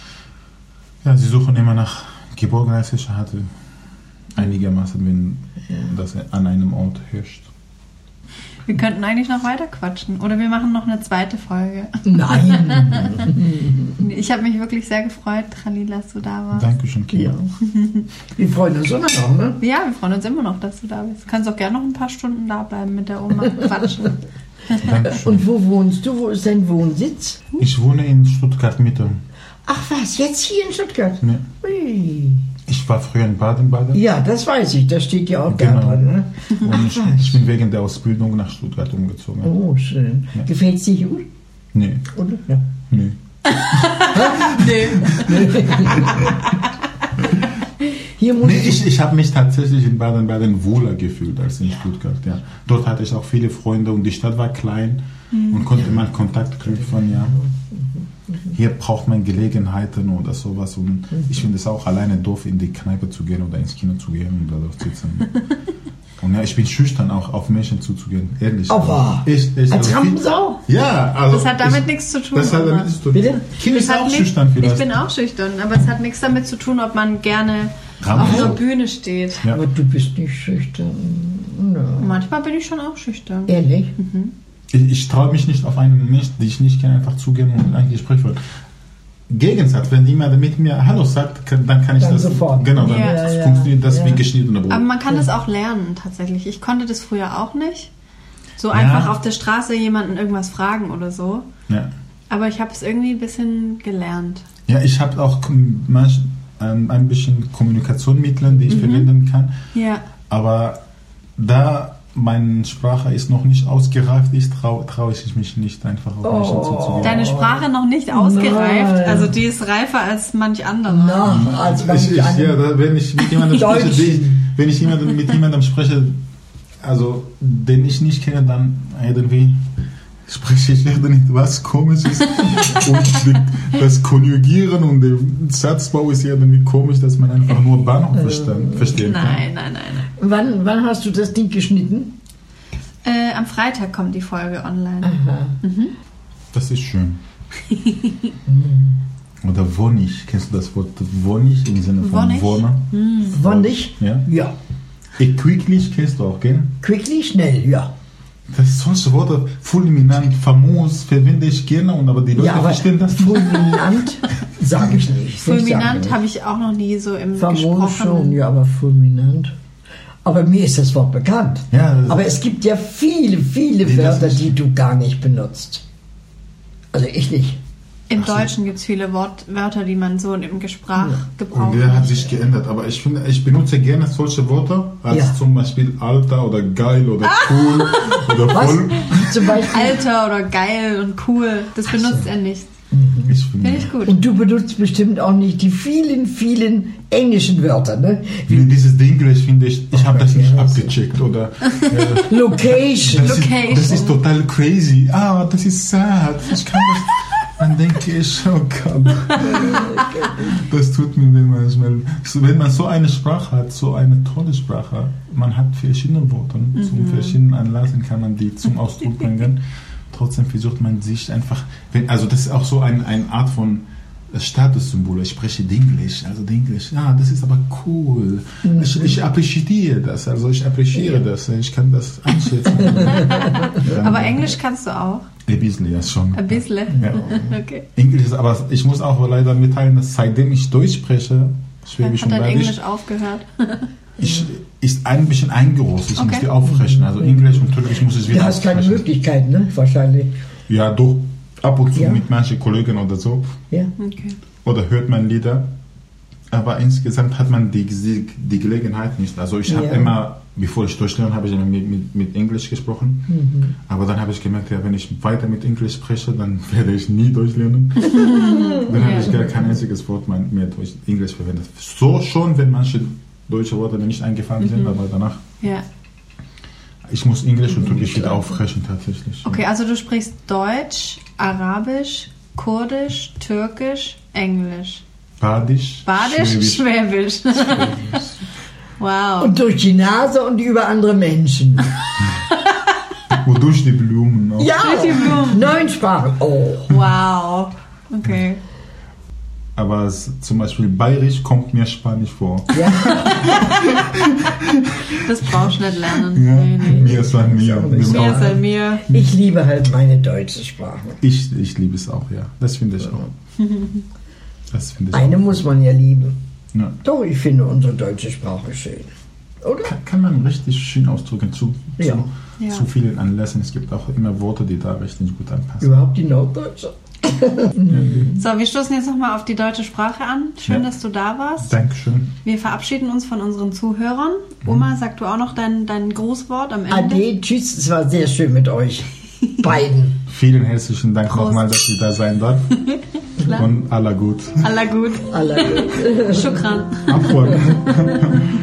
Ja, sie suchen immer nach Geborgenheit, Sicherheit, einigermaßen, wenn das an einem Ort herrscht. Wir könnten eigentlich noch weiter quatschen. Oder wir machen noch eine zweite Folge. Nein. Ich habe mich wirklich sehr gefreut, Khalil, dass du da warst. Dankeschön, Kim. Ja. Wir freuen uns immer noch, ne? Ja, wir freuen uns immer noch, dass du da bist. Du kannst auch gerne noch ein paar Stunden da bleiben mit der Oma quatschen. Dankeschön. Und wo wohnst du? Wo ist dein Wohnsitz? Ich wohne in Stuttgart Mitte. Ach was, jetzt hier in Stuttgart? Ja. Ui. Ich war früher in Baden-Baden. Ja, das weiß ich. Das steht ja auch Genau. da dran. Ne? Und ich, Ach was. ich bin wegen der Ausbildung nach Stuttgart umgezogen. Oh, schön. Ja. Gefällt es dir gut? Nee, Oder? Ja. nee. Hier muss Nee, ich, ich habe mich tatsächlich in Baden-Baden wohler gefühlt als in Stuttgart. Ja. Dort hatte ich auch viele Freunde und die Stadt war klein und konnte man Kontakt knüpfen. Ja. Hier braucht man Gelegenheiten oder sowas und ich finde es auch alleine doof, in die Kneipe zu gehen oder ins Kino zu gehen und da dort sitzen. Und ja, ich bin schüchtern auch auf Menschen zuzugehen, ehrlich. Oh, wahr? Ich, ich, Als also, Rampensau? Ja, also Das hat damit ich, nichts zu tun. Das hat damit Oma. nichts zu tun. Bitte? Kim Das ist hat auch nicht- schüchtern vielleicht. Ich bin auch schüchtern, aber es hat nichts damit zu tun, ob man gerne Rampensau? auf einer Bühne steht. Ja. Aber du bist nicht schüchtern. No. Manchmal bin ich schon auch schüchtern. Ehrlich? Ich, ich traue mich nicht auf einen Mensch, den ich nicht kenne, einfach zugehen und ein Gespräch führen. Gegensatz, wenn jemand mit mir Hallo sagt, kann, dann kann ich Dann das. sofort. Genau, dann Ja, ja, funktioniert das ja. wie geschnittene Brot. Aber man kann das auch lernen, tatsächlich. Ich konnte das früher auch nicht. So Ja. einfach auf der Straße jemanden irgendwas fragen oder so. Ja, Aber ich habe es irgendwie ein bisschen gelernt. ja ich habe auch manch, ein, ein bisschen Kommunikationsmittel, die ich verwenden kann. Ja. Aber da meine Sprache ist noch nicht ausgereift ist, traue trau ich mich nicht einfach auf Menschen Oh. zuzugehen. Deine Sprache noch nicht ausgereift, Nein. also die ist reifer als manch anderer. Na, als man Ich, ich, mit einem ja, da, wenn ich mit jemandem spreche, Deutsch. den, wenn ich jemanden, mit jemandem spreche, also den ich nicht kenne, dann irgendwie spreche ich irgendwas Komisches und das Konjugieren und der Satzbau ist irgendwie komisch, dass man einfach nur Bahnhof verstehen, verstehen kann. Nein, nein, nein. nein. Wann, wann hast du das Ding geschnitten? Äh, am Freitag kommt die Folge online. Aha. Mhm. Das ist schön. Oder Wonnig. Kennst du das Wort Wonnig im Sinne von Wonnig? Wohner? Mhm. Wonnig? Ja. Ja. Quickly kennst du auch, gell? Quickly, schnell, ja. Das ist solche Worte, fulminant, famos, verwende ich gerne, und aber die Leute ja, aber verstehen das nicht. Fulminant sage ich nicht. Fulminant habe ich auch noch nie so im Famos Gesprochenen. schon, ja, aber fulminant. Aber mir ist das Wort bekannt. Ja, das aber es gibt ja viele, viele Nee, das Wörter, ist- die du gar nicht benutzt. Also ich nicht. Im Deutschen gibt es viele Wort, Wörter, die man so im Sprachgebrauch Und der hat nicht. sich geändert, aber ich finde, ich benutze gerne solche Worte, als Ja. zum Beispiel Alter oder geil oder cool oder Was? voll. Zum Beispiel. Alter oder geil und cool, das benutzt er nicht. Ich finde, Finde ich gut. Und du benutzt bestimmt auch nicht die vielen, vielen englischen Wörter, ne? wie dieses Englisch finde ich, ich habe das nicht ja, das- abgecheckt oder äh, Location. das, ist, Location. das ist total crazy. Ah, das ist sad. Ich kann das. Dann denke ich, oh Gott, das tut mir weh manchmal. So, wenn man so eine Sprache hat, so eine tolle Sprache, man hat verschiedene Worte, Mhm. zu verschiedenen Anlässen kann man die zum Ausdruck bringen. Trotzdem versucht man sich einfach, wenn, also das ist auch so ein, eine Art von Statussymbol. Ich spreche Englisch, also Englisch, ja, das ist aber cool. Ich, ich appreciiere das, also ich appreciere das, ich kann das einschätzen. Aber Englisch kannst du auch? Ein bisschen, ja schon. Ein bisschen? Ja. Okay. Englisch ist, aber ich muss auch leider mitteilen, dass seitdem ich Deutsch spreche, Schwäbisch Hat und dein Bayerisch, Englisch aufgehört? ich, ist ein bisschen eingerostet. Ich Okay. muss die auffrischen. Also Englisch und Türkisch muss ich wieder Du hast keine auffrischen. Möglichkeit, ne? Wahrscheinlich. Ja, doch ab und zu Ja. mit manchen Kollegen oder so. Ja. Okay. Oder hört man Lieder. Aber insgesamt hat man die, die, die Gelegenheit nicht. Also ich habe Ja. immer, bevor ich Deutsch lerne, habe ich immer mit, mit, mit Englisch gesprochen. Mhm. Aber dann habe ich gemerkt, ja, wenn ich weiter mit Englisch spreche, dann werde ich nie Deutsch lernen. Dann habe ich gar kein einziges Wort mehr Deutsch, Englisch verwendet. So schon, wenn manche deutsche Worte mir nicht eingefallen sind, aber danach, Ja. ich muss Englisch und Türkisch wieder auffrischen tatsächlich. Okay, also du sprichst Deutsch, Arabisch, Kurdisch, Türkisch, Englisch. Badisch, Badisch, Schwäbisch. Schwäbisch. Wow. Und durch die Nase und über andere Menschen. Wodurch die Blumen auch. Ja, Durch die Blumen. neun Sprachen. Oh. Wow. Okay. Aber es, zum Beispiel Bayerisch kommt mir Spanisch vor. Ja. Das brauchst du nicht lernen. Ja, Nee, nee. mir ist ein mir. Mir ist Mir Mir auch. sei mir. Ich liebe halt meine deutsche Sprache. Ich, ich liebe es auch, ja. Das finde ich auch. Das finde ich Eine auch. muss man ja lieben. Ja. Doch, ich finde unsere deutsche Sprache schön. Oder? Kann, kann man richtig schön ausdrücken zu, Ja. zu, Ja. zu vielen Anlässen. Es gibt auch immer Worte, die da richtig gut anpassen. Überhaupt die Norddeutsche. So, wir stoßen jetzt nochmal auf die deutsche Sprache an. Schön, Ja. dass du da warst. Dankeschön. Wir verabschieden uns von unseren Zuhörern. Oma, sag du auch noch dein, dein Grußwort am Ende? Ade, tschüss, es war sehr schön mit euch beiden. Vielen herzlichen Dank Prost. nochmal, dass ich da sein darf. Klar. Und aller gut. Allah gut. Alle. Shukran. Abholen.